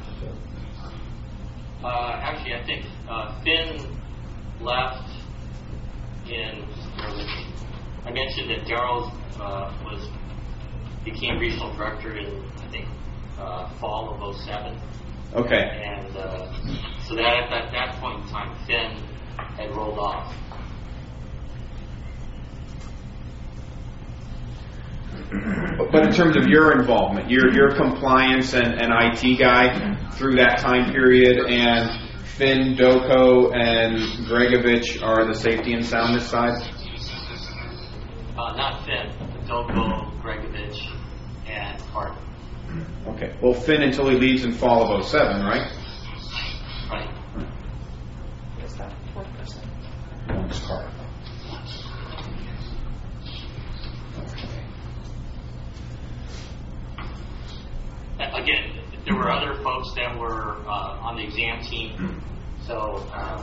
Uh, actually, I think uh, Finn left in, I mentioned that Daryl uh, was became regional director in, I think, uh, fall of oh seven. Okay. And uh, so that at that point in time, Finn had rolled off. But in terms of your involvement, your your compliance and, and I T guy through that time period, and Finn, Doko, and Gregovich are the safety and soundness side? Uh, not Finn, Doko, Gregovich, and Hart. Okay. Well, Finn until he leaves in fall of oh seven, right? Right. Is that twenty percent? One's Hart. Again, there were other folks that were uh, on the exam team, so uh,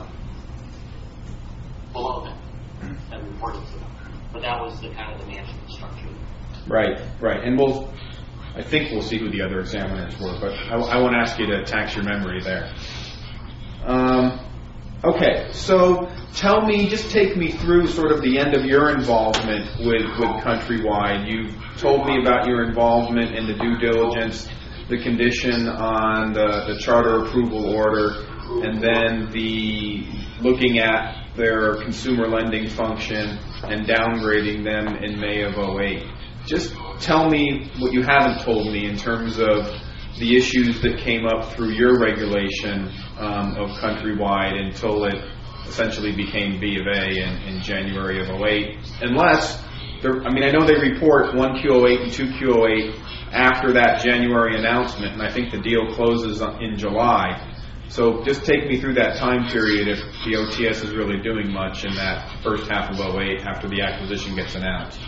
below them, that reported to them. But that was the kind of the management structure. Right, right. And we'll, I think we'll see who the other examiners were, but I, I won't ask you to tax your memory there. Um, okay, so tell me, just take me through sort of the end of your involvement with, with Countrywide. You told me about your involvement in the due diligence, the condition on the, the charter approval order, and then the looking at their consumer lending function and downgrading them in May of oh eight. Just tell me what you haven't told me in terms of the issues that came up through your regulation um, of Countrywide until it essentially became B of A in, in January of oh eight. Unless, I mean, I know they report one Q oh eight and two Q oh eight after that January announcement, and I think the deal closes in July. So just take me through that time period if the O T S is really doing much in that first half of oh eight after the acquisition gets announced.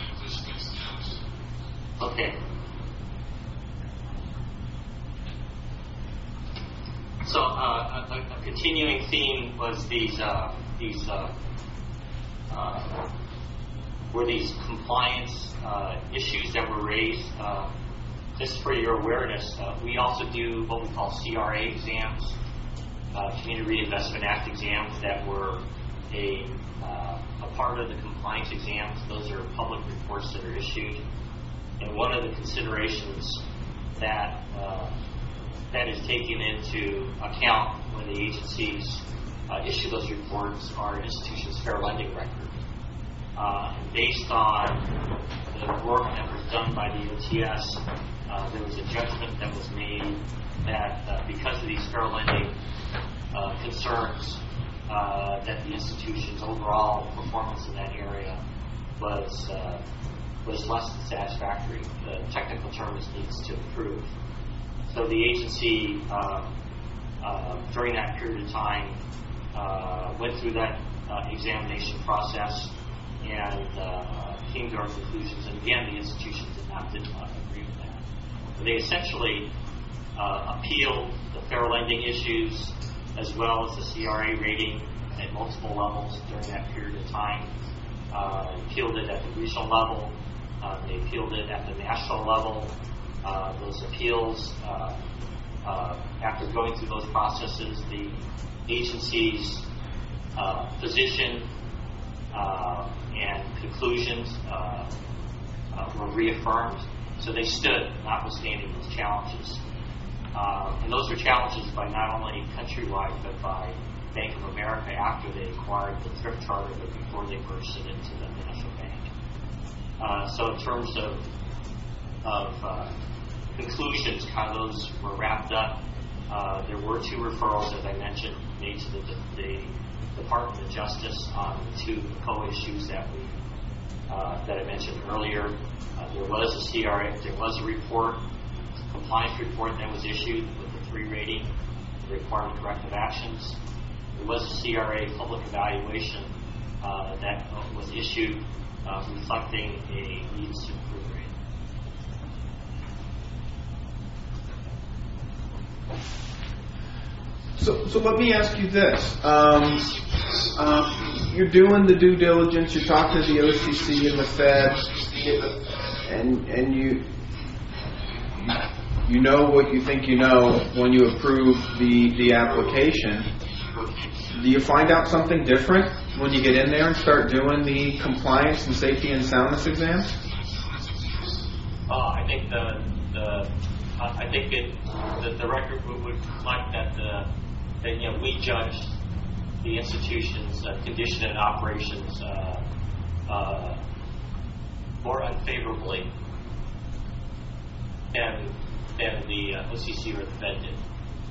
Okay. So uh, a, a continuing theme was these uh, these uh, uh, were these compliance uh, issues that were raised. Uh, just for your awareness, uh, we also do what we call C R A exams, uh, Community Reinvestment Act exams that were a uh, a part of the compliance exams. Those are public reports that are issued. And one of the considerations that uh, that is taken into account when the agencies uh, issue those reports are an institution's fair lending record. Uh, and based on the work that was done by the O T S, uh, there was a judgment that was made that uh, because of these fair lending uh, concerns, uh, that the institution's overall performance in that area was uh, was less than satisfactory. The technical term is needs to improve. So the agency, uh, uh, during that period of time, uh, went through that uh, examination process and uh, came to our conclusions. And again, the institution did not, did not agree with that. But they essentially uh, appealed the fair lending issues as well as the C R A rating at multiple levels during that period of time. Uh, appealed it at the regional level. Uh, they appealed it at the national level. Uh, those appeals, uh, uh, after going through those processes, the agency's uh, position uh, and conclusions uh, uh, were reaffirmed. So they stood, notwithstanding those challenges. Uh, and those were challenges by not only Countrywide, but by Bank of America after they acquired the thrift charter, but before they merged it into the National Bank. Uh, so in terms of of uh, conclusions, how those were wrapped up, Uh, there were two referrals, as I mentioned, made to the, the Department of Justice on the two co-issues that we uh, that I mentioned earlier. Uh, there was a C R A, there was a report, a compliance report that was issued with the three rating, required corrective actions. There was a C R A public evaluation uh, that was issued uh, reflecting a needs to improve rating. So, so let me ask you this. Um, um, you're doing the due diligence, you're talking to the O C C and the Fed, and, and you, you know what you think you know when you approve the, the application. Do you find out something different when you get in there and start doing the compliance and safety and soundness exams? Uh, I think the, the uh, I think it, the, the record would, would reflect that the that you know we judged the institution's uh, condition and operations uh, uh, more unfavorably than than the uh, O C C or the Fed did.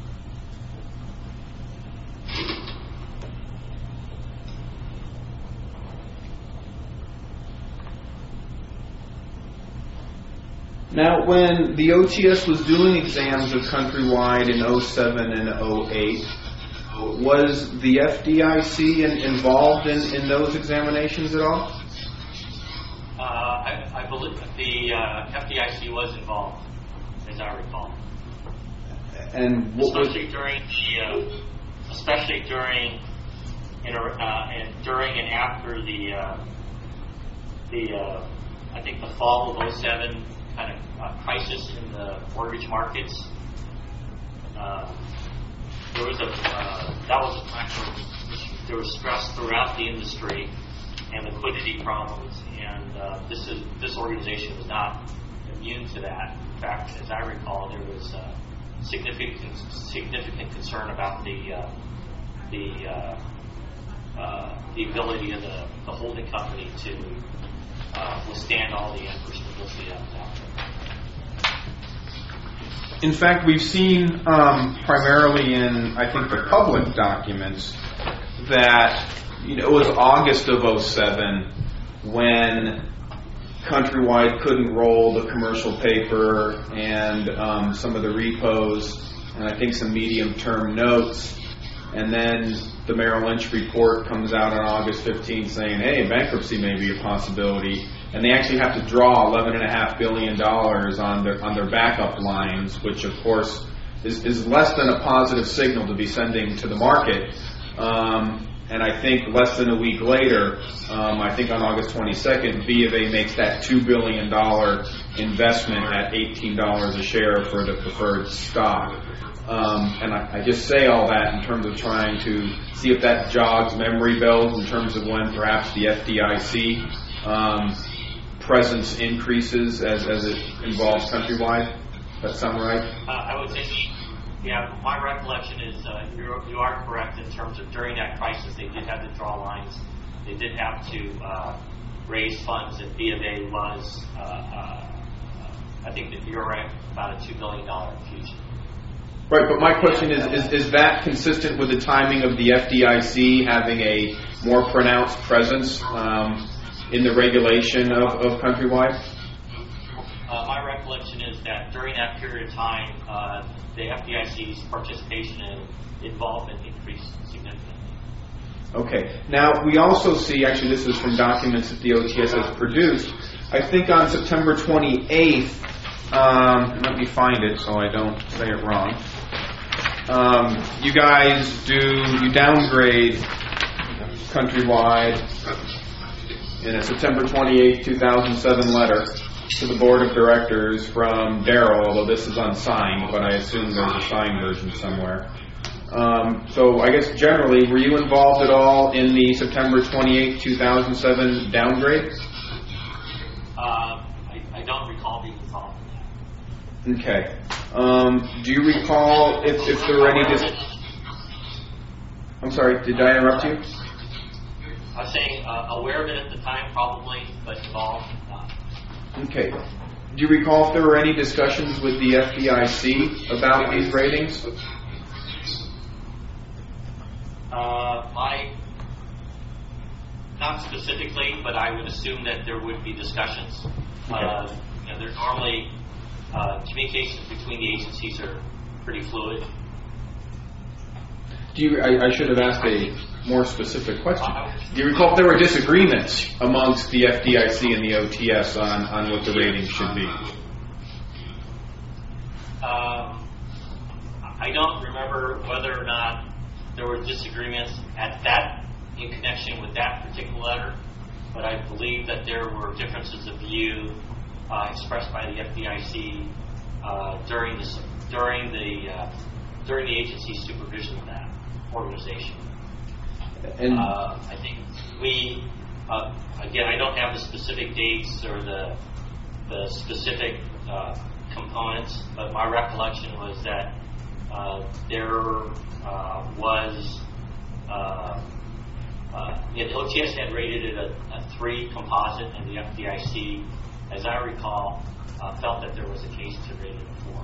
Now, when the O T S was doing exams of Countrywide in oh seven and oh eight, was the F D I C in, involved in, in those examinations at all? Uh, I, I believe the uh, F D I C was involved, as I recall. And what especially was, during the, uh, especially during, you know, uh, and during and after the, uh, the, uh, I think the fall of oh seven kind of uh, crisis in the mortgage markets. Uh, there was a uh, that was a time where there was stress throughout the industry and liquidity problems, and uh, this is this organization was not immune to that. In fact, as I recall, there was uh, significant significant concern about the uh, the uh, uh, the ability of the, the holding company to uh, withstand all the adverse publicity out there. in fact, we've seen um, primarily in, I think, the public documents that, you know, it was August of oh seven when Countrywide couldn't roll the commercial paper and um, some of the repos and I think some medium-term notes. And then the Merrill Lynch report comes out on August fifteenth saying, hey, bankruptcy may be a possibility. And they actually have to draw eleven point five billion dollars on their on their backup lines, which, of course, is, is less than a positive signal to be sending to the market. Um, and I think less than a week later, um, I think on August twenty-second, B of A makes that two billion dollars investment at eighteen dollars a share for the preferred stock. Um, and I, I just say all that in terms of trying to see if that jogs memory bells in terms of when perhaps the F D I C um, presence increases as, as it involves Countrywide. Does that sound right? Uh, I would say, yeah, my recollection is uh, you're, you are correct in terms of during that crisis they did have to draw lines. They did have to uh, raise funds, and B of A was, uh, uh, I think that you're right, about a two billion dollars infusion. Right, but my question is, is, is that consistent with the timing of the F D I C having a more pronounced presence um, in the regulation of, of Countrywide? Uh, my recollection is that during that period of time, uh, the F D I C's participation and involvement increased significantly. Okay. Now, we also see, actually this is from documents that the O T S has produced, I think on September twenty-eighth, um, let me find it so I don't say it wrong. Um, you guys do, you downgrade Countrywide in a September twenty-eighth, two thousand seven letter to the board of directors from Darrell, although this is unsigned, but I assume there's a signed version somewhere. Um, so I guess generally, were you involved at all in the September twenty-eighth, two thousand seven downgrade? Uh, I, I don't recall being involved in that. Okay. Um, do you recall if, if there were any... Dis- I'm sorry, did I interrupt you? I was saying uh, aware of it at the time, probably, but involved, not. Okay. Do you recall if there were any discussions with the F D I C about these ratings? not specifically, but I would assume that there would be discussions. Okay. Uh, you know, there's normally uh, communications between the agencies are pretty fluid. Do you? I, I should have asked a more specific question. Do you recall if there were disagreements amongst the F D I C and the O T S on, on what the rating should be? Um, I don't remember whether or not there were disagreements at that in connection with that particular letter, but I believe that there were differences of view uh, expressed by the F D I C uh, during the during the uh, during the agency's supervision of that organization. And uh, I think we uh, again I don't have the specific dates or the the specific uh, components, but my recollection was that uh, there uh, was uh, uh, the O T S had rated it a, a three composite, and the F D I C, as I recall, uh, felt that there was a case to rate it a four.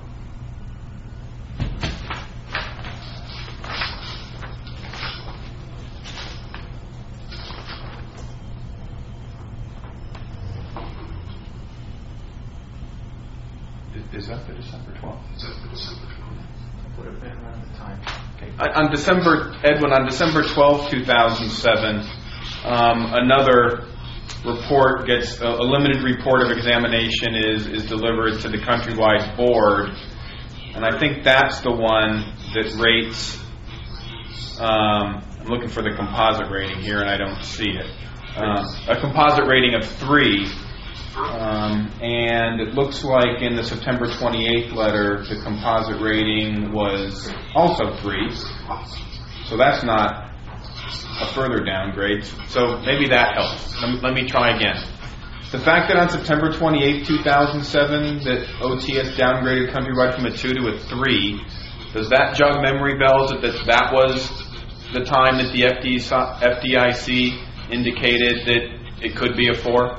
is that the December twelfth? Is that the December twelfth? Would have been around the time. Okay. On on December, Edwin, on December twelfth, two thousand seven, um, another report gets, a, a limited report of examination is, is delivered to the countrywide board, and I think that's the one that rates, um, I'm looking for the composite rating here and I don't see it, um, a composite rating of three. Um, and it looks like in the September twenty-eighth letter, the composite rating was also three. So that's not a further downgrade. So maybe that helps. Let me, let me try again. The fact that on September twenty-eighth, two thousand seven, that O T S downgraded Countrywide from a two to a three, does that jog memory bells that that, that was the time that the F D I C indicated that it could be a four?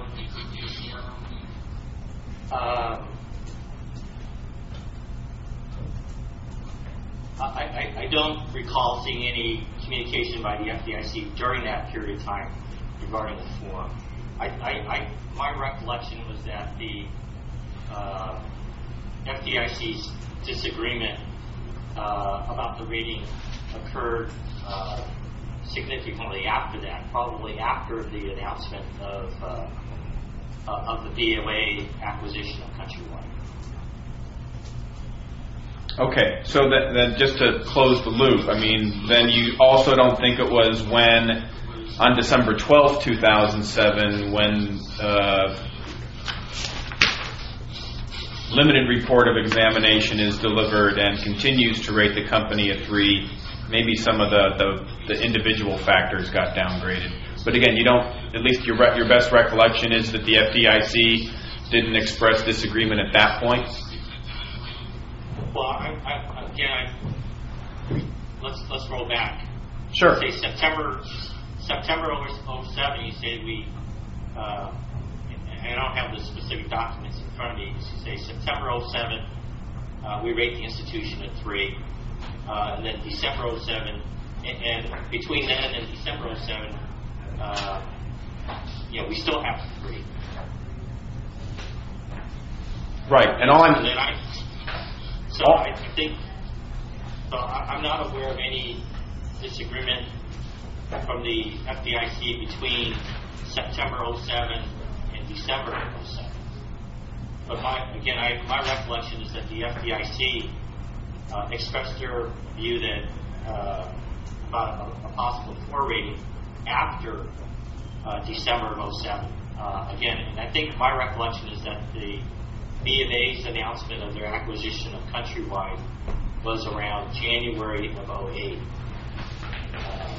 Um, I, I, I don't recall seeing any communication by the F D I C during that period of time regarding the form. I, I, I, my recollection was that the uh, F D I C's disagreement uh, about the rating occurred uh, significantly after that, probably after the announcement of uh, of the B O A acquisition of Countrywide. Okay, so that, then just to close the loop, I mean, then you also don't think it was when, on December twelfth, two thousand seven, when uh, limited report of examination is delivered and continues to rate the company a three, maybe some of the, the, the individual factors got downgraded. But again, you don't, at least your re- your best recollection is that the F D I C didn't express disagreement at that point? Well, I, I, again, I, let's let's roll back. Sure. Say September September oh seven, you say we, uh, and I don't have the specific documents in front of me, you say September oh seven, uh, we rate the institution at three, uh, and then December oh seven, and, and between then and December oh seven, Uh, you know, we still have three. Right, and all I'm... And then I, so I think, so I, I'm not aware of any disagreement from the F D I C between September oh seven and December oh seven. But my, again, I, my recollection is that the F D I C uh, expressed their view that uh, about a, a possible four rating after uh, December of oh seven. Uh, again, and I think my recollection is that the B of A's announcement of their acquisition of Countrywide was around January of oh eight. Uh,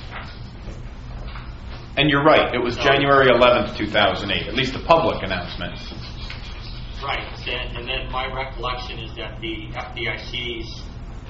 and you're right, it was so, January eleventh, two thousand eight, at least the public announcement. Right, and, and then my recollection is that the F D I C's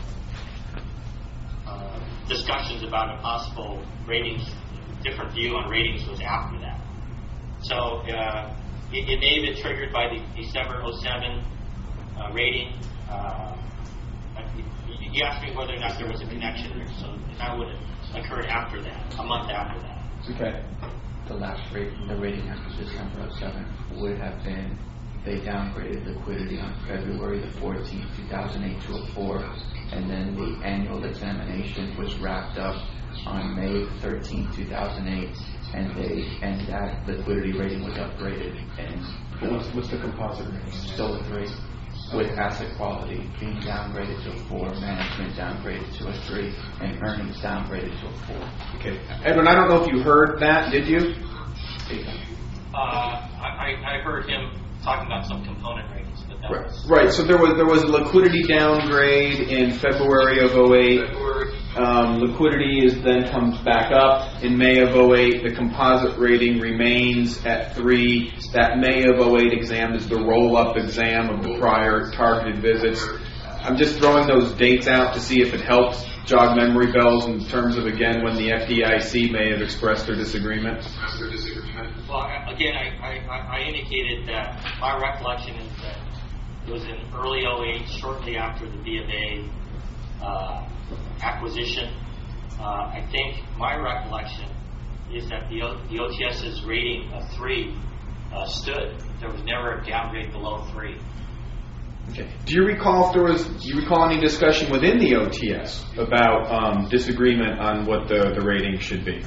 uh, discussions about a possible ratings, different view on ratings was after that. So uh, it, it may have been triggered by the December oh seven uh, rating. Uh, you, you asked me whether or not there was a connection, so that would have occurred after that, a month after that. Okay. the last rate, the rating after December of seven would have been, they downgraded liquidity on February the fourteenth, two thousand eight to a four, and then the annual examination was wrapped up on May thirteenth, two thousand eight, and they and that liquidity rating was upgraded, and What's, what's the composite rating? still a three, with asset quality being downgraded to a four, management downgraded to a three, and earnings downgraded to a four. Okay. Edwin, I don't know if you heard that, did you? Uh, I, I heard him talking about some component ratings, but that Right. was... Right. So there was there was a liquidity downgrade in February of oh eight. Um, liquidity is then comes back up in May of oh eight. The composite rating remains at three. That May of oh eight exam is the roll-up exam of the prior targeted visits. I'm just throwing those dates out to see if it helps jog memory bells in terms of, again, when the F D I C may have expressed their disagreement. Well, I- again, I, I, I indicated that my recollection is that it was in early oh eight, shortly after the B of A uh, acquisition. Uh, I think my recollection is that the, o- the OTS's rating of three uh, stood. There was never a downgrade below three. Okay. Do you recall if there was? Do you recall any discussion within the O T S about um, disagreement on what the, the rating should be?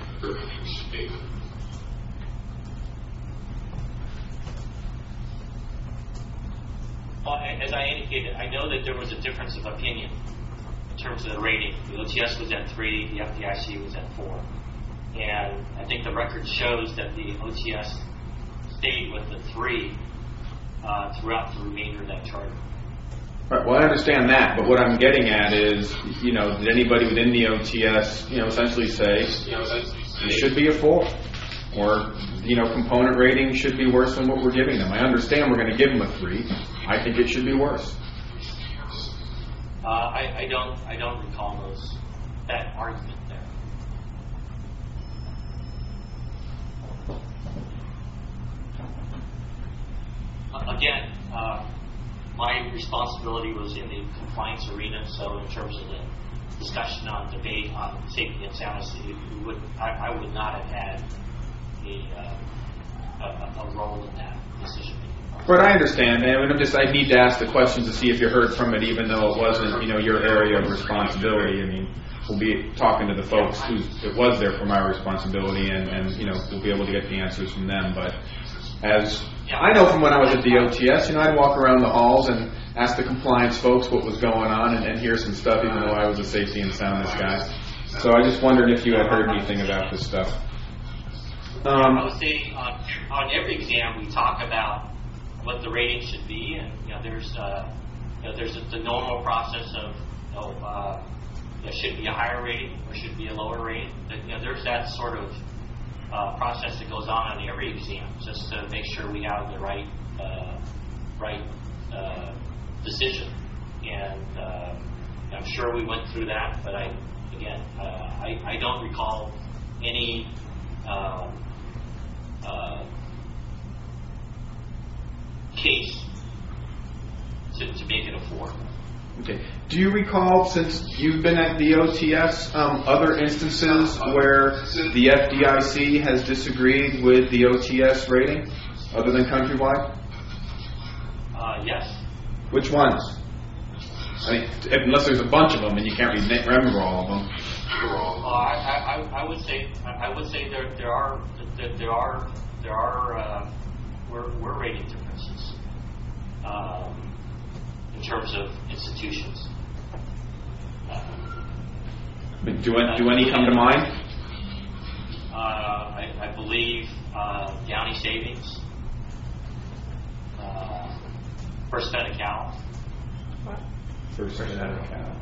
Well, as I indicated, I know that there was a difference of opinion in terms of the rating. The O T S was at three, the F D I C was at four. And I think the record shows that the O T S stayed with the three uh, throughout the remainder of that charter. Right. Well, I understand that, but what I'm getting at is, you know, did anybody within the O T S, you know, essentially say it should be a four, or you know, component rating should be worse than what we're giving them? I understand we're going to give them a three. I think it should be worse. Uh, I, I don't, I don't recall those that argument there. Uh, again, uh, my responsibility was in the compliance arena, so in terms of the discussion on debate on safety and soundness, we would, I, I would not have had a, uh, a, a role in that decision making. But I understand, and I'm just I need to ask the questions to see if you heard from it, even though it wasn't, you know, your area of responsibility. I mean, we'll be talking to the folks who it was there for my responsibility, and, and you know, we'll be able to get the answers from them. But as I know from when I was at the O T S, you know, I'd walk around the halls and ask the compliance folks what was going on, and, and hear some stuff, even though I was a safety and soundness guy. So I just wondered if you had heard anything about this stuff. Um, I would say on, on every exam we talk about what the rating should be, and you know, there's uh, you know, there's the normal process of you know, uh, there should be a higher rating or should be a lower rating. But, you know, there's that sort of uh, process that goes on on every exam, just to make sure we have the right uh, right uh, decision. And uh, I'm sure we went through that, but I again uh, I, I don't recall any. Um, uh, case to, to make it a four. Okay. Do you recall, since you've been at the O T S, um, other instances where the F D I C has disagreed with the O T S rating, other than countrywide? Uh, yes. Which ones? I mean, unless there's a bunch of them and you can't re- remember all of them. Uh, I, I, I would say I would say there there are there, there are there are uh, we're, we're rating differences um, in terms of institutions. Uh, Do, do any come to mind? Uh, I, I believe uh, Downey Savings, uh, First Fed Account. First Fed Account.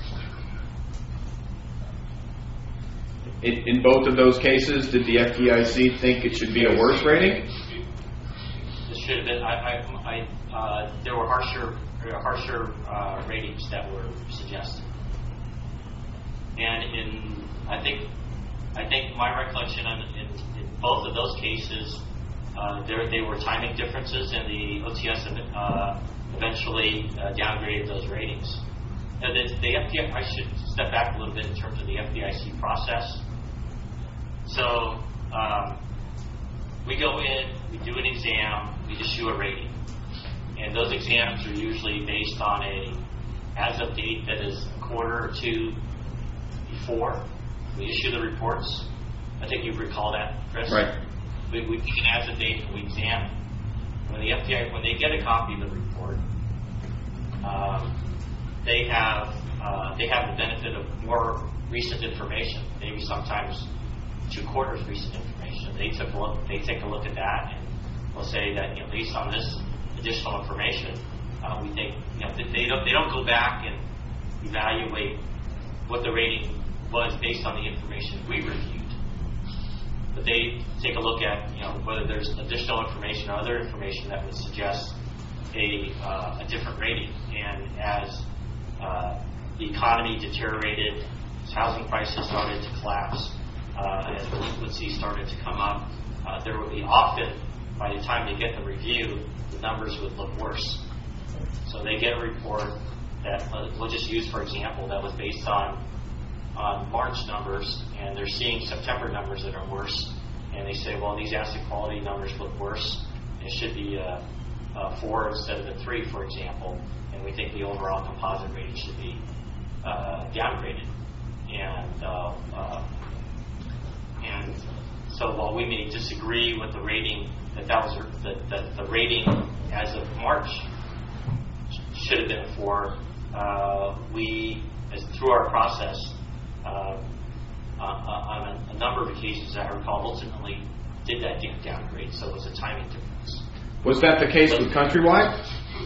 In, in both of those cases, did the F D I C think it should be a worse rating? It should have been. I, I, I uh, there were harsher, harsher uh, ratings that were suggested, and in I think, I think my recollection on, in, in both of those cases, uh, there they were timing differences, and the O T S uh, eventually uh, downgraded those ratings. And the, the F D I C, I should step back a little bit in terms of the F D I C process. So um, we go in, we do an exam, we issue a rating. And those exams are usually based on a as of date that is a quarter or two before we issue the reports. I think you recall that, Chris. Right. We, we pick an as of date and we examine. When the F D I, when they get a copy of the report, um, they have uh, they have the benefit of more recent information. Maybe sometimes two quarters recent information. They took a look. They take a look at that and will say that, you know, based on this additional information, uh, we think, you know, they, they don't they don't go back and evaluate what the rating was based on the information we reviewed. But they take a look at, you know, whether there's additional information or other information that would suggest a, uh, a different rating. And as uh, the economy deteriorated, as housing prices started to collapse, uh, as delinquency started to come up, uh, there would be often, by the time they get the review, the numbers would look worse. So they get a report that, uh, we'll just use for example, that was based on on March numbers, and they're seeing September numbers that are worse, and they say, well, these asset quality numbers look worse. It should be a, a four instead of a three, for example, and we think the overall composite rating should be uh, downgraded. And uh, uh, and so while we may disagree with the rating that that was that, that the rating as of March should have been a four, uh, we, as through our process, Uh, uh, on a, a number of occasions that I recall, ultimately did that downgrade, so it was a timing difference. Was that the case with Countrywide?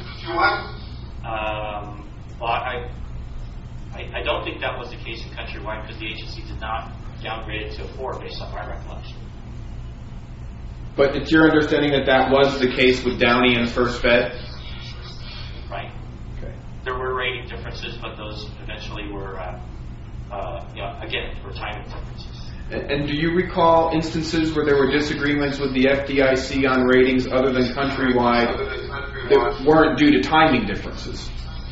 Um, well, I, I I don't think that was the case in Countrywide because the agency did not downgrade it to a four based on my recollection. But it's your understanding that that was the case with Downey and First Fed? Right. Okay. There were rating differences, but those eventually were. Uh, Uh, you know, again, for timing differences. And, and do you recall instances where there were disagreements with the F D I C on ratings other than Countrywide that weren't due to timing differences?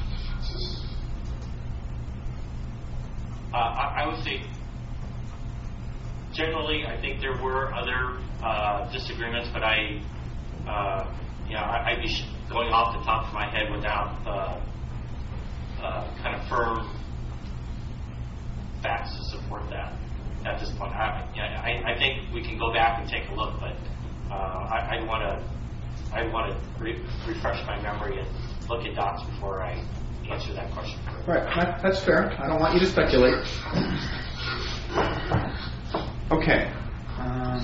Uh, I, I would say, generally, I think there were other uh, disagreements, but I, uh, you know, I, I'd be going off the top of my head without uh, uh, kind of firm facts to support that at this point. I, I, I think we can go back and take a look, but uh, I, I want to I want to re- refresh my memory and look at docs before I answer that question. Right, that, that's fair. I don't want you to speculate. Okay. Um,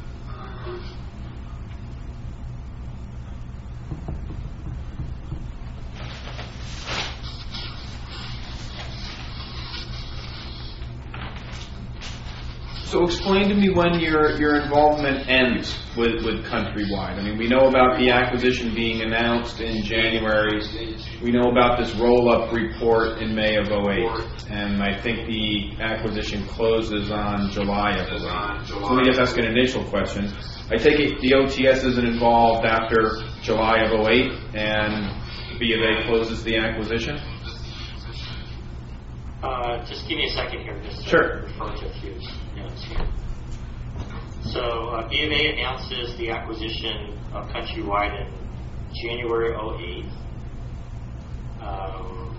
So explain to me when your your involvement ends with, with Countrywide. I mean, we know about the acquisition being announced in January. We know about this roll-up report in May of oh eight. And I think the acquisition closes on July of oh eight. So let me just ask an initial question. I take it the O T S isn't involved after July of oh eight and B of A closes the acquisition? Uh, just give me a second here. Just Sure. refer to a few notes here. So uh, B of A announces the acquisition of Countrywide in January oh eight. Um,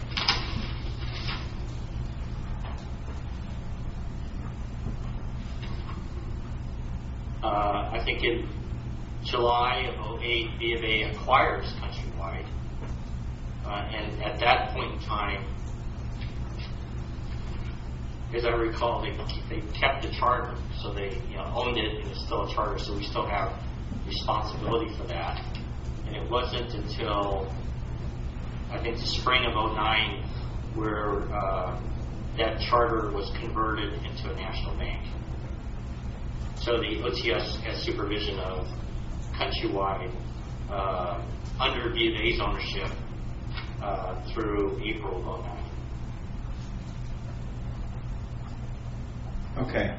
uh, I think in July of oh eight, B of A acquires Countrywide. Uh, and at that point in time, as I recall, they they kept the charter, so they you know owned it, and it's still a charter, so we still have responsibility for that. And it wasn't until I think the spring of oh nine where uh, that charter was converted into a national bank. So the O T S has supervision of Countrywide uh, under B of A's ownership uh, through April of oh nine. Okay.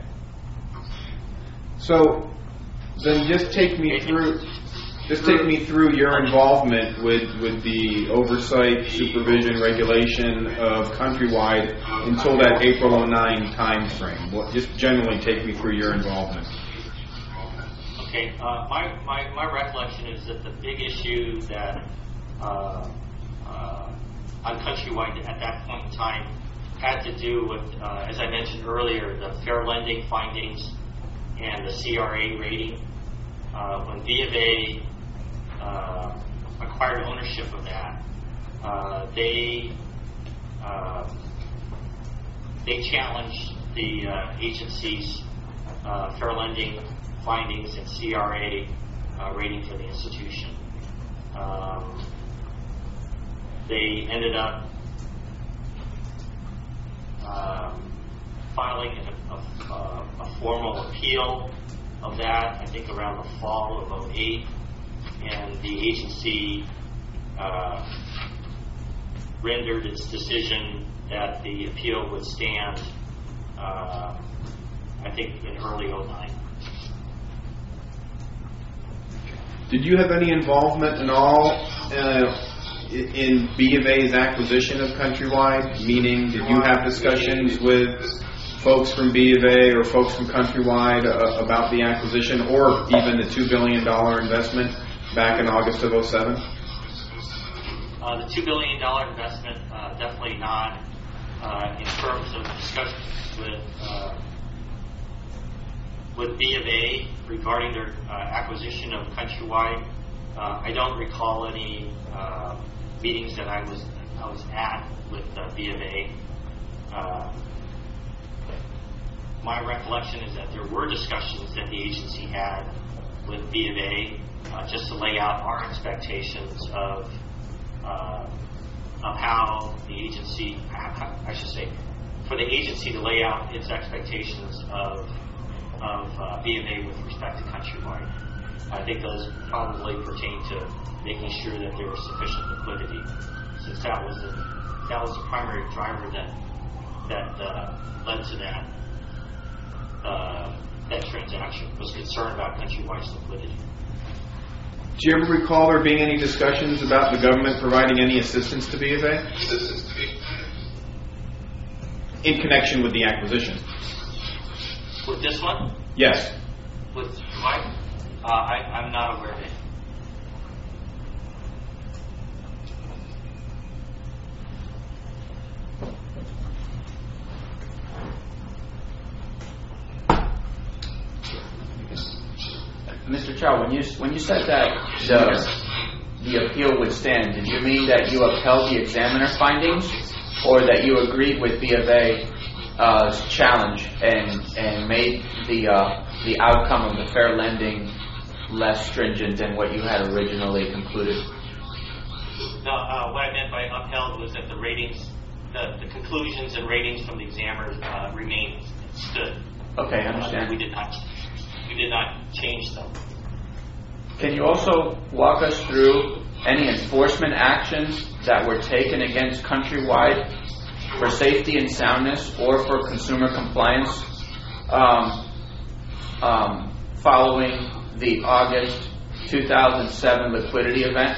So then just take me through just take me through your involvement with, with the oversight, supervision, regulation of Countrywide until that April oh nine time frame. What, just generally take me through your involvement. Okay, uh, my, my, my recollection is that the big issue that uh, uh, on Countrywide at that point in time had to do with, uh, as I mentioned earlier, the fair lending findings and the C R A rating. Uh, when B of A uh, acquired ownership of that, uh, they uh, they challenged the uh, agency's uh, fair lending findings and C R A uh, rating for the institution. Um, they ended up um, filing a, a, a formal appeal of that, I think around the fall of oh eight, and the agency uh, rendered its decision that the appeal would stand, uh, I think, in early oh nine. Did you have any involvement at all uh, in B of A's acquisition of Countrywide? Meaning, did you have discussions with folks from B of A or folks from Countrywide uh, about the acquisition, or even the two billion dollars investment back in August of oh seven? Uh, the two billion dollars investment, uh, definitely not. Uh, in terms of discussions with uh, with B of A regarding their uh, acquisition of Countrywide, uh, I don't recall any uh, meetings that I was I was at with uh, B of A. Uh, my recollection is that there were discussions that the agency had with B of A uh, just to lay out our expectations of uh, of how the agency, I should say, for the agency to lay out its expectations of of uh, B of A with respect to Countrywide. I think those probably pertain to making sure that there was sufficient liquidity, since that was the, that was the primary driver that that uh, led to that uh, that transaction, was concern about Countrywide's liquidity. Do you ever recall there being any discussions about the government providing any assistance to B of A in connection with the acquisition? With this one? Yes. With Mike? Uh, I, I'm not aware of it. Mister Chow, when you when you said that the the appeal would stand, did you mean that you upheld the examiner findings, or that you agreed with B of A uh, challenge and and made the uh, the outcome of the fair lending less stringent than what you had originally concluded? No, uh, what I meant by upheld was that the ratings, the, the conclusions and ratings from the examiners uh, remained stood. Okay, I understand. Uh, we did not we did not change them. Can you also walk us through any enforcement actions that were taken against Countrywide for safety and soundness or for consumer compliance um, um, following the August two thousand seven liquidity event?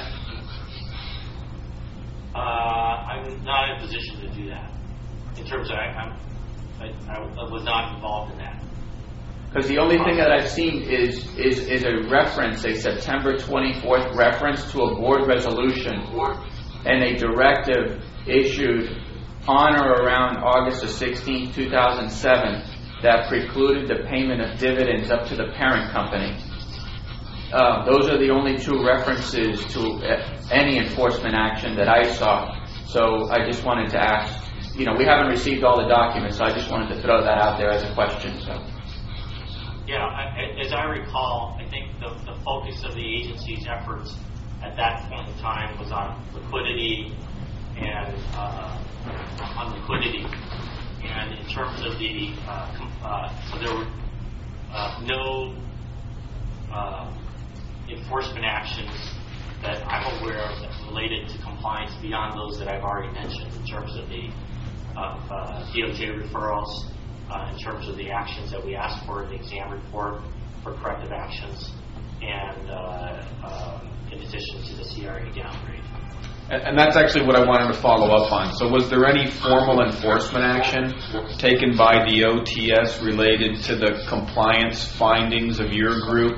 Uh, I'm not in a position to do that. In terms of, I, I'm, I, I was not involved in that. Because the only thing that I've seen is, is is a reference, a September twenty-fourth reference to a board resolution and a directive issued on or around August the sixteenth, two thousand seven that precluded the payment of dividends up to the parent company. Uh, those are the only two references to uh, any enforcement action that I saw. So I just wanted to ask, you know, we haven't received all the documents, so I just wanted to throw that out there as a question. So. Yeah, I, as I recall, I think the, the focus of the agency's efforts at that point in time was on liquidity and uh, on liquidity. And in terms of the, uh, com- uh, so there were uh, no uh, enforcement actions that I'm aware of that related to compliance beyond those that I've already mentioned in terms of the uh, uh, D O J referrals, uh, in terms of the actions that we asked for in the exam report for corrective actions, and uh, um, in addition to the C R A downgrade. And, and that's actually what I wanted to follow up on. So was there any formal enforcement action taken by the O T S related to the compliance findings of your group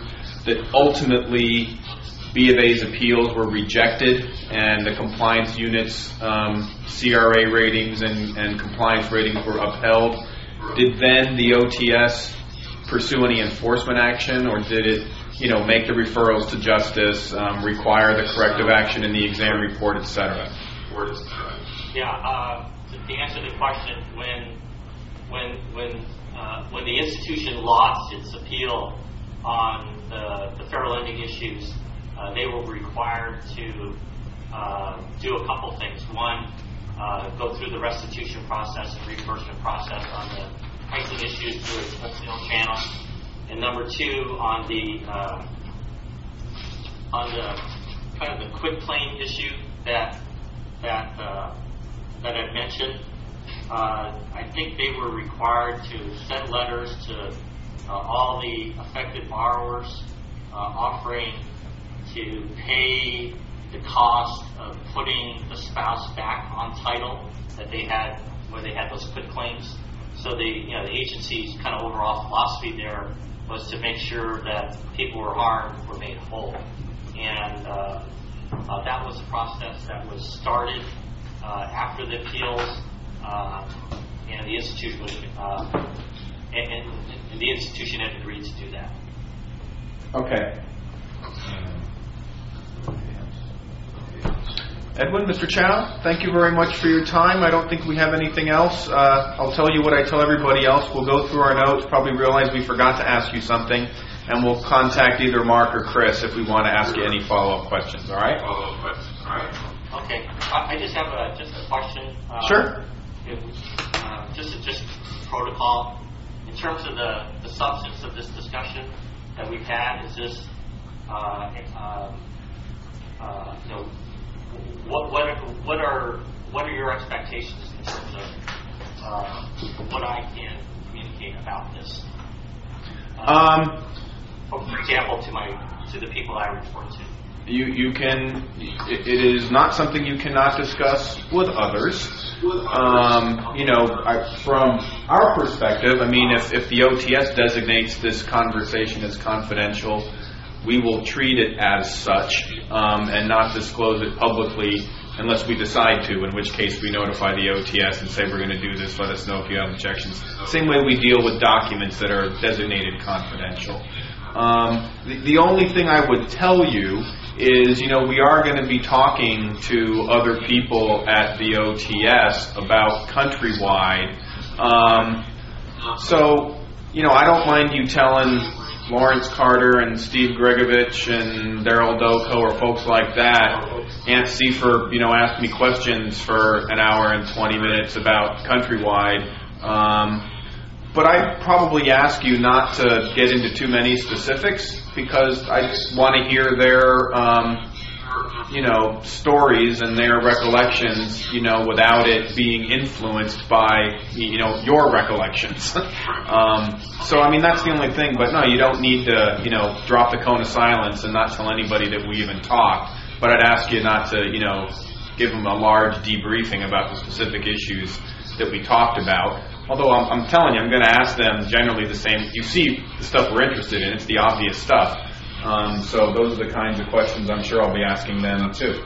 that ultimately B of A's appeals were rejected and the compliance unit's um, C R A ratings and, and compliance ratings were upheld, did then the O T S pursue any enforcement action, or did it, you know, make the referrals to justice, um, require the corrective action in the exam report, et cetera? Yeah, uh, to, to answer the question, when when when uh, when the institution lost its appeal on the, the fair lending issues, uh, they were required to uh, do a couple things. One, uh, go through the restitution process and reimbursement process on the pricing issues through its wholesale channel, and number two, on the uh, on the kind of the quit claim issue that that uh, that I mentioned. Uh, I think they were required to send letters to uh, all the affected borrowers, uh, offering to pay the cost of putting the spouse back on title that they had where they had those quit claims. So the you know the agency's kind of overall philosophy there was to make sure that people who were harmed were made whole, and uh, uh, that was a process that was started uh, after the appeals, uh, and the institution was uh, and, and, and the institution had agreed to do that. Okay. Edwin, Mister Chow, thank you very much for your time. I don't think we have anything else. Uh, I'll tell you what I tell everybody else. We'll go through our notes, probably realize we forgot to ask you something, and we'll contact either Mark or Chris if we want to ask you any follow-up questions, all right? Follow-up questions, all right. Okay. I, I just have a, just a question. Uh, sure. It, uh, just, just protocol. In terms of the, the substance of this discussion that we've had, is this, uh, uh, uh, you know, What what are, what are what are your expectations in terms of uh, what I can communicate about this? Uh, um, for, for example, to my to the people I report to. You you can. It, it is not something you cannot discuss with others. Um, you know, I, from our perspective, I mean, if if the O T S designates this conversation as confidential, we will treat it as such um, and not disclose it publicly unless we decide to, in which case we notify the O T S and say we're going to do this, let us know if you have objections. Same way we deal with documents that are designated confidential. Um, the, the only thing I would tell you is, you know, we are going to be talking to other people at the O T S about Countrywide. Um, so, you know, I don't mind you telling Lawrence Carter and Steve Gregovich and Daryl Doko or folks like that. Aunt Seifer, you know, asked me questions for an hour and twenty minutes about Countrywide. Um, but I'd probably ask you not to get into too many specifics because I just want to hear their, um, you know, stories and their recollections, you know, without it being influenced by, you know, your recollections. um, so, I mean, that's the only thing. But, no, you don't need to, you know, drop the cone of silence and not tell anybody that we even talked. But I'd ask you not to, you know, give them a large debriefing about the specific issues that we talked about. Although I'm, I'm telling you, I'm going to ask them generally the same. You see the stuff we're interested in. It's the obvious stuff. Um, so those are the kinds of questions I'm sure I'll be asking them too.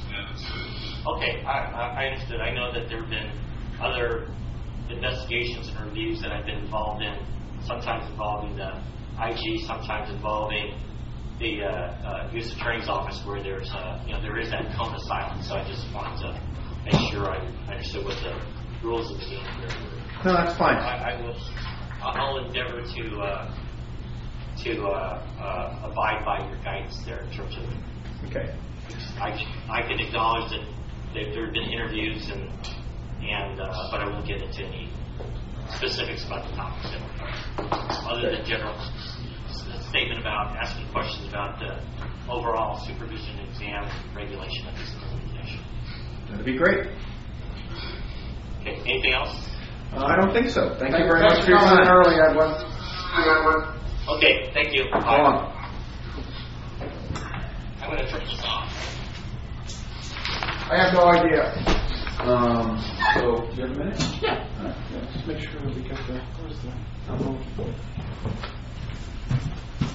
Okay, I, I understood. I know that there have been other investigations and reviews that I've been involved in, sometimes involving the I G, sometimes involving the uh, uh, U S Attorney's Office, where there's uh, you know there is that cone of silence. So I just wanted to make sure I understood what the rules of the game were. No, that's fine. I, I will. I'll endeavor to. Uh, to uh, uh, abide by your guidance there in terms of okay. I, I can acknowledge that there have been interviews and and uh, but I won't get into any specifics about the topics that were covered, other than general statement about asking questions about the overall supervision exam regulation of this organization. That'd be great. Okay, anything else? Uh, I don't think so. Thank, Thank you very much for your time. Early, Edwin. Okay, thank you. Go on. I'm going to turn this off. I have no idea. Um, so, do you have a minute? Yeah. All right. Yeah. Just make sure that we get the. Where's the?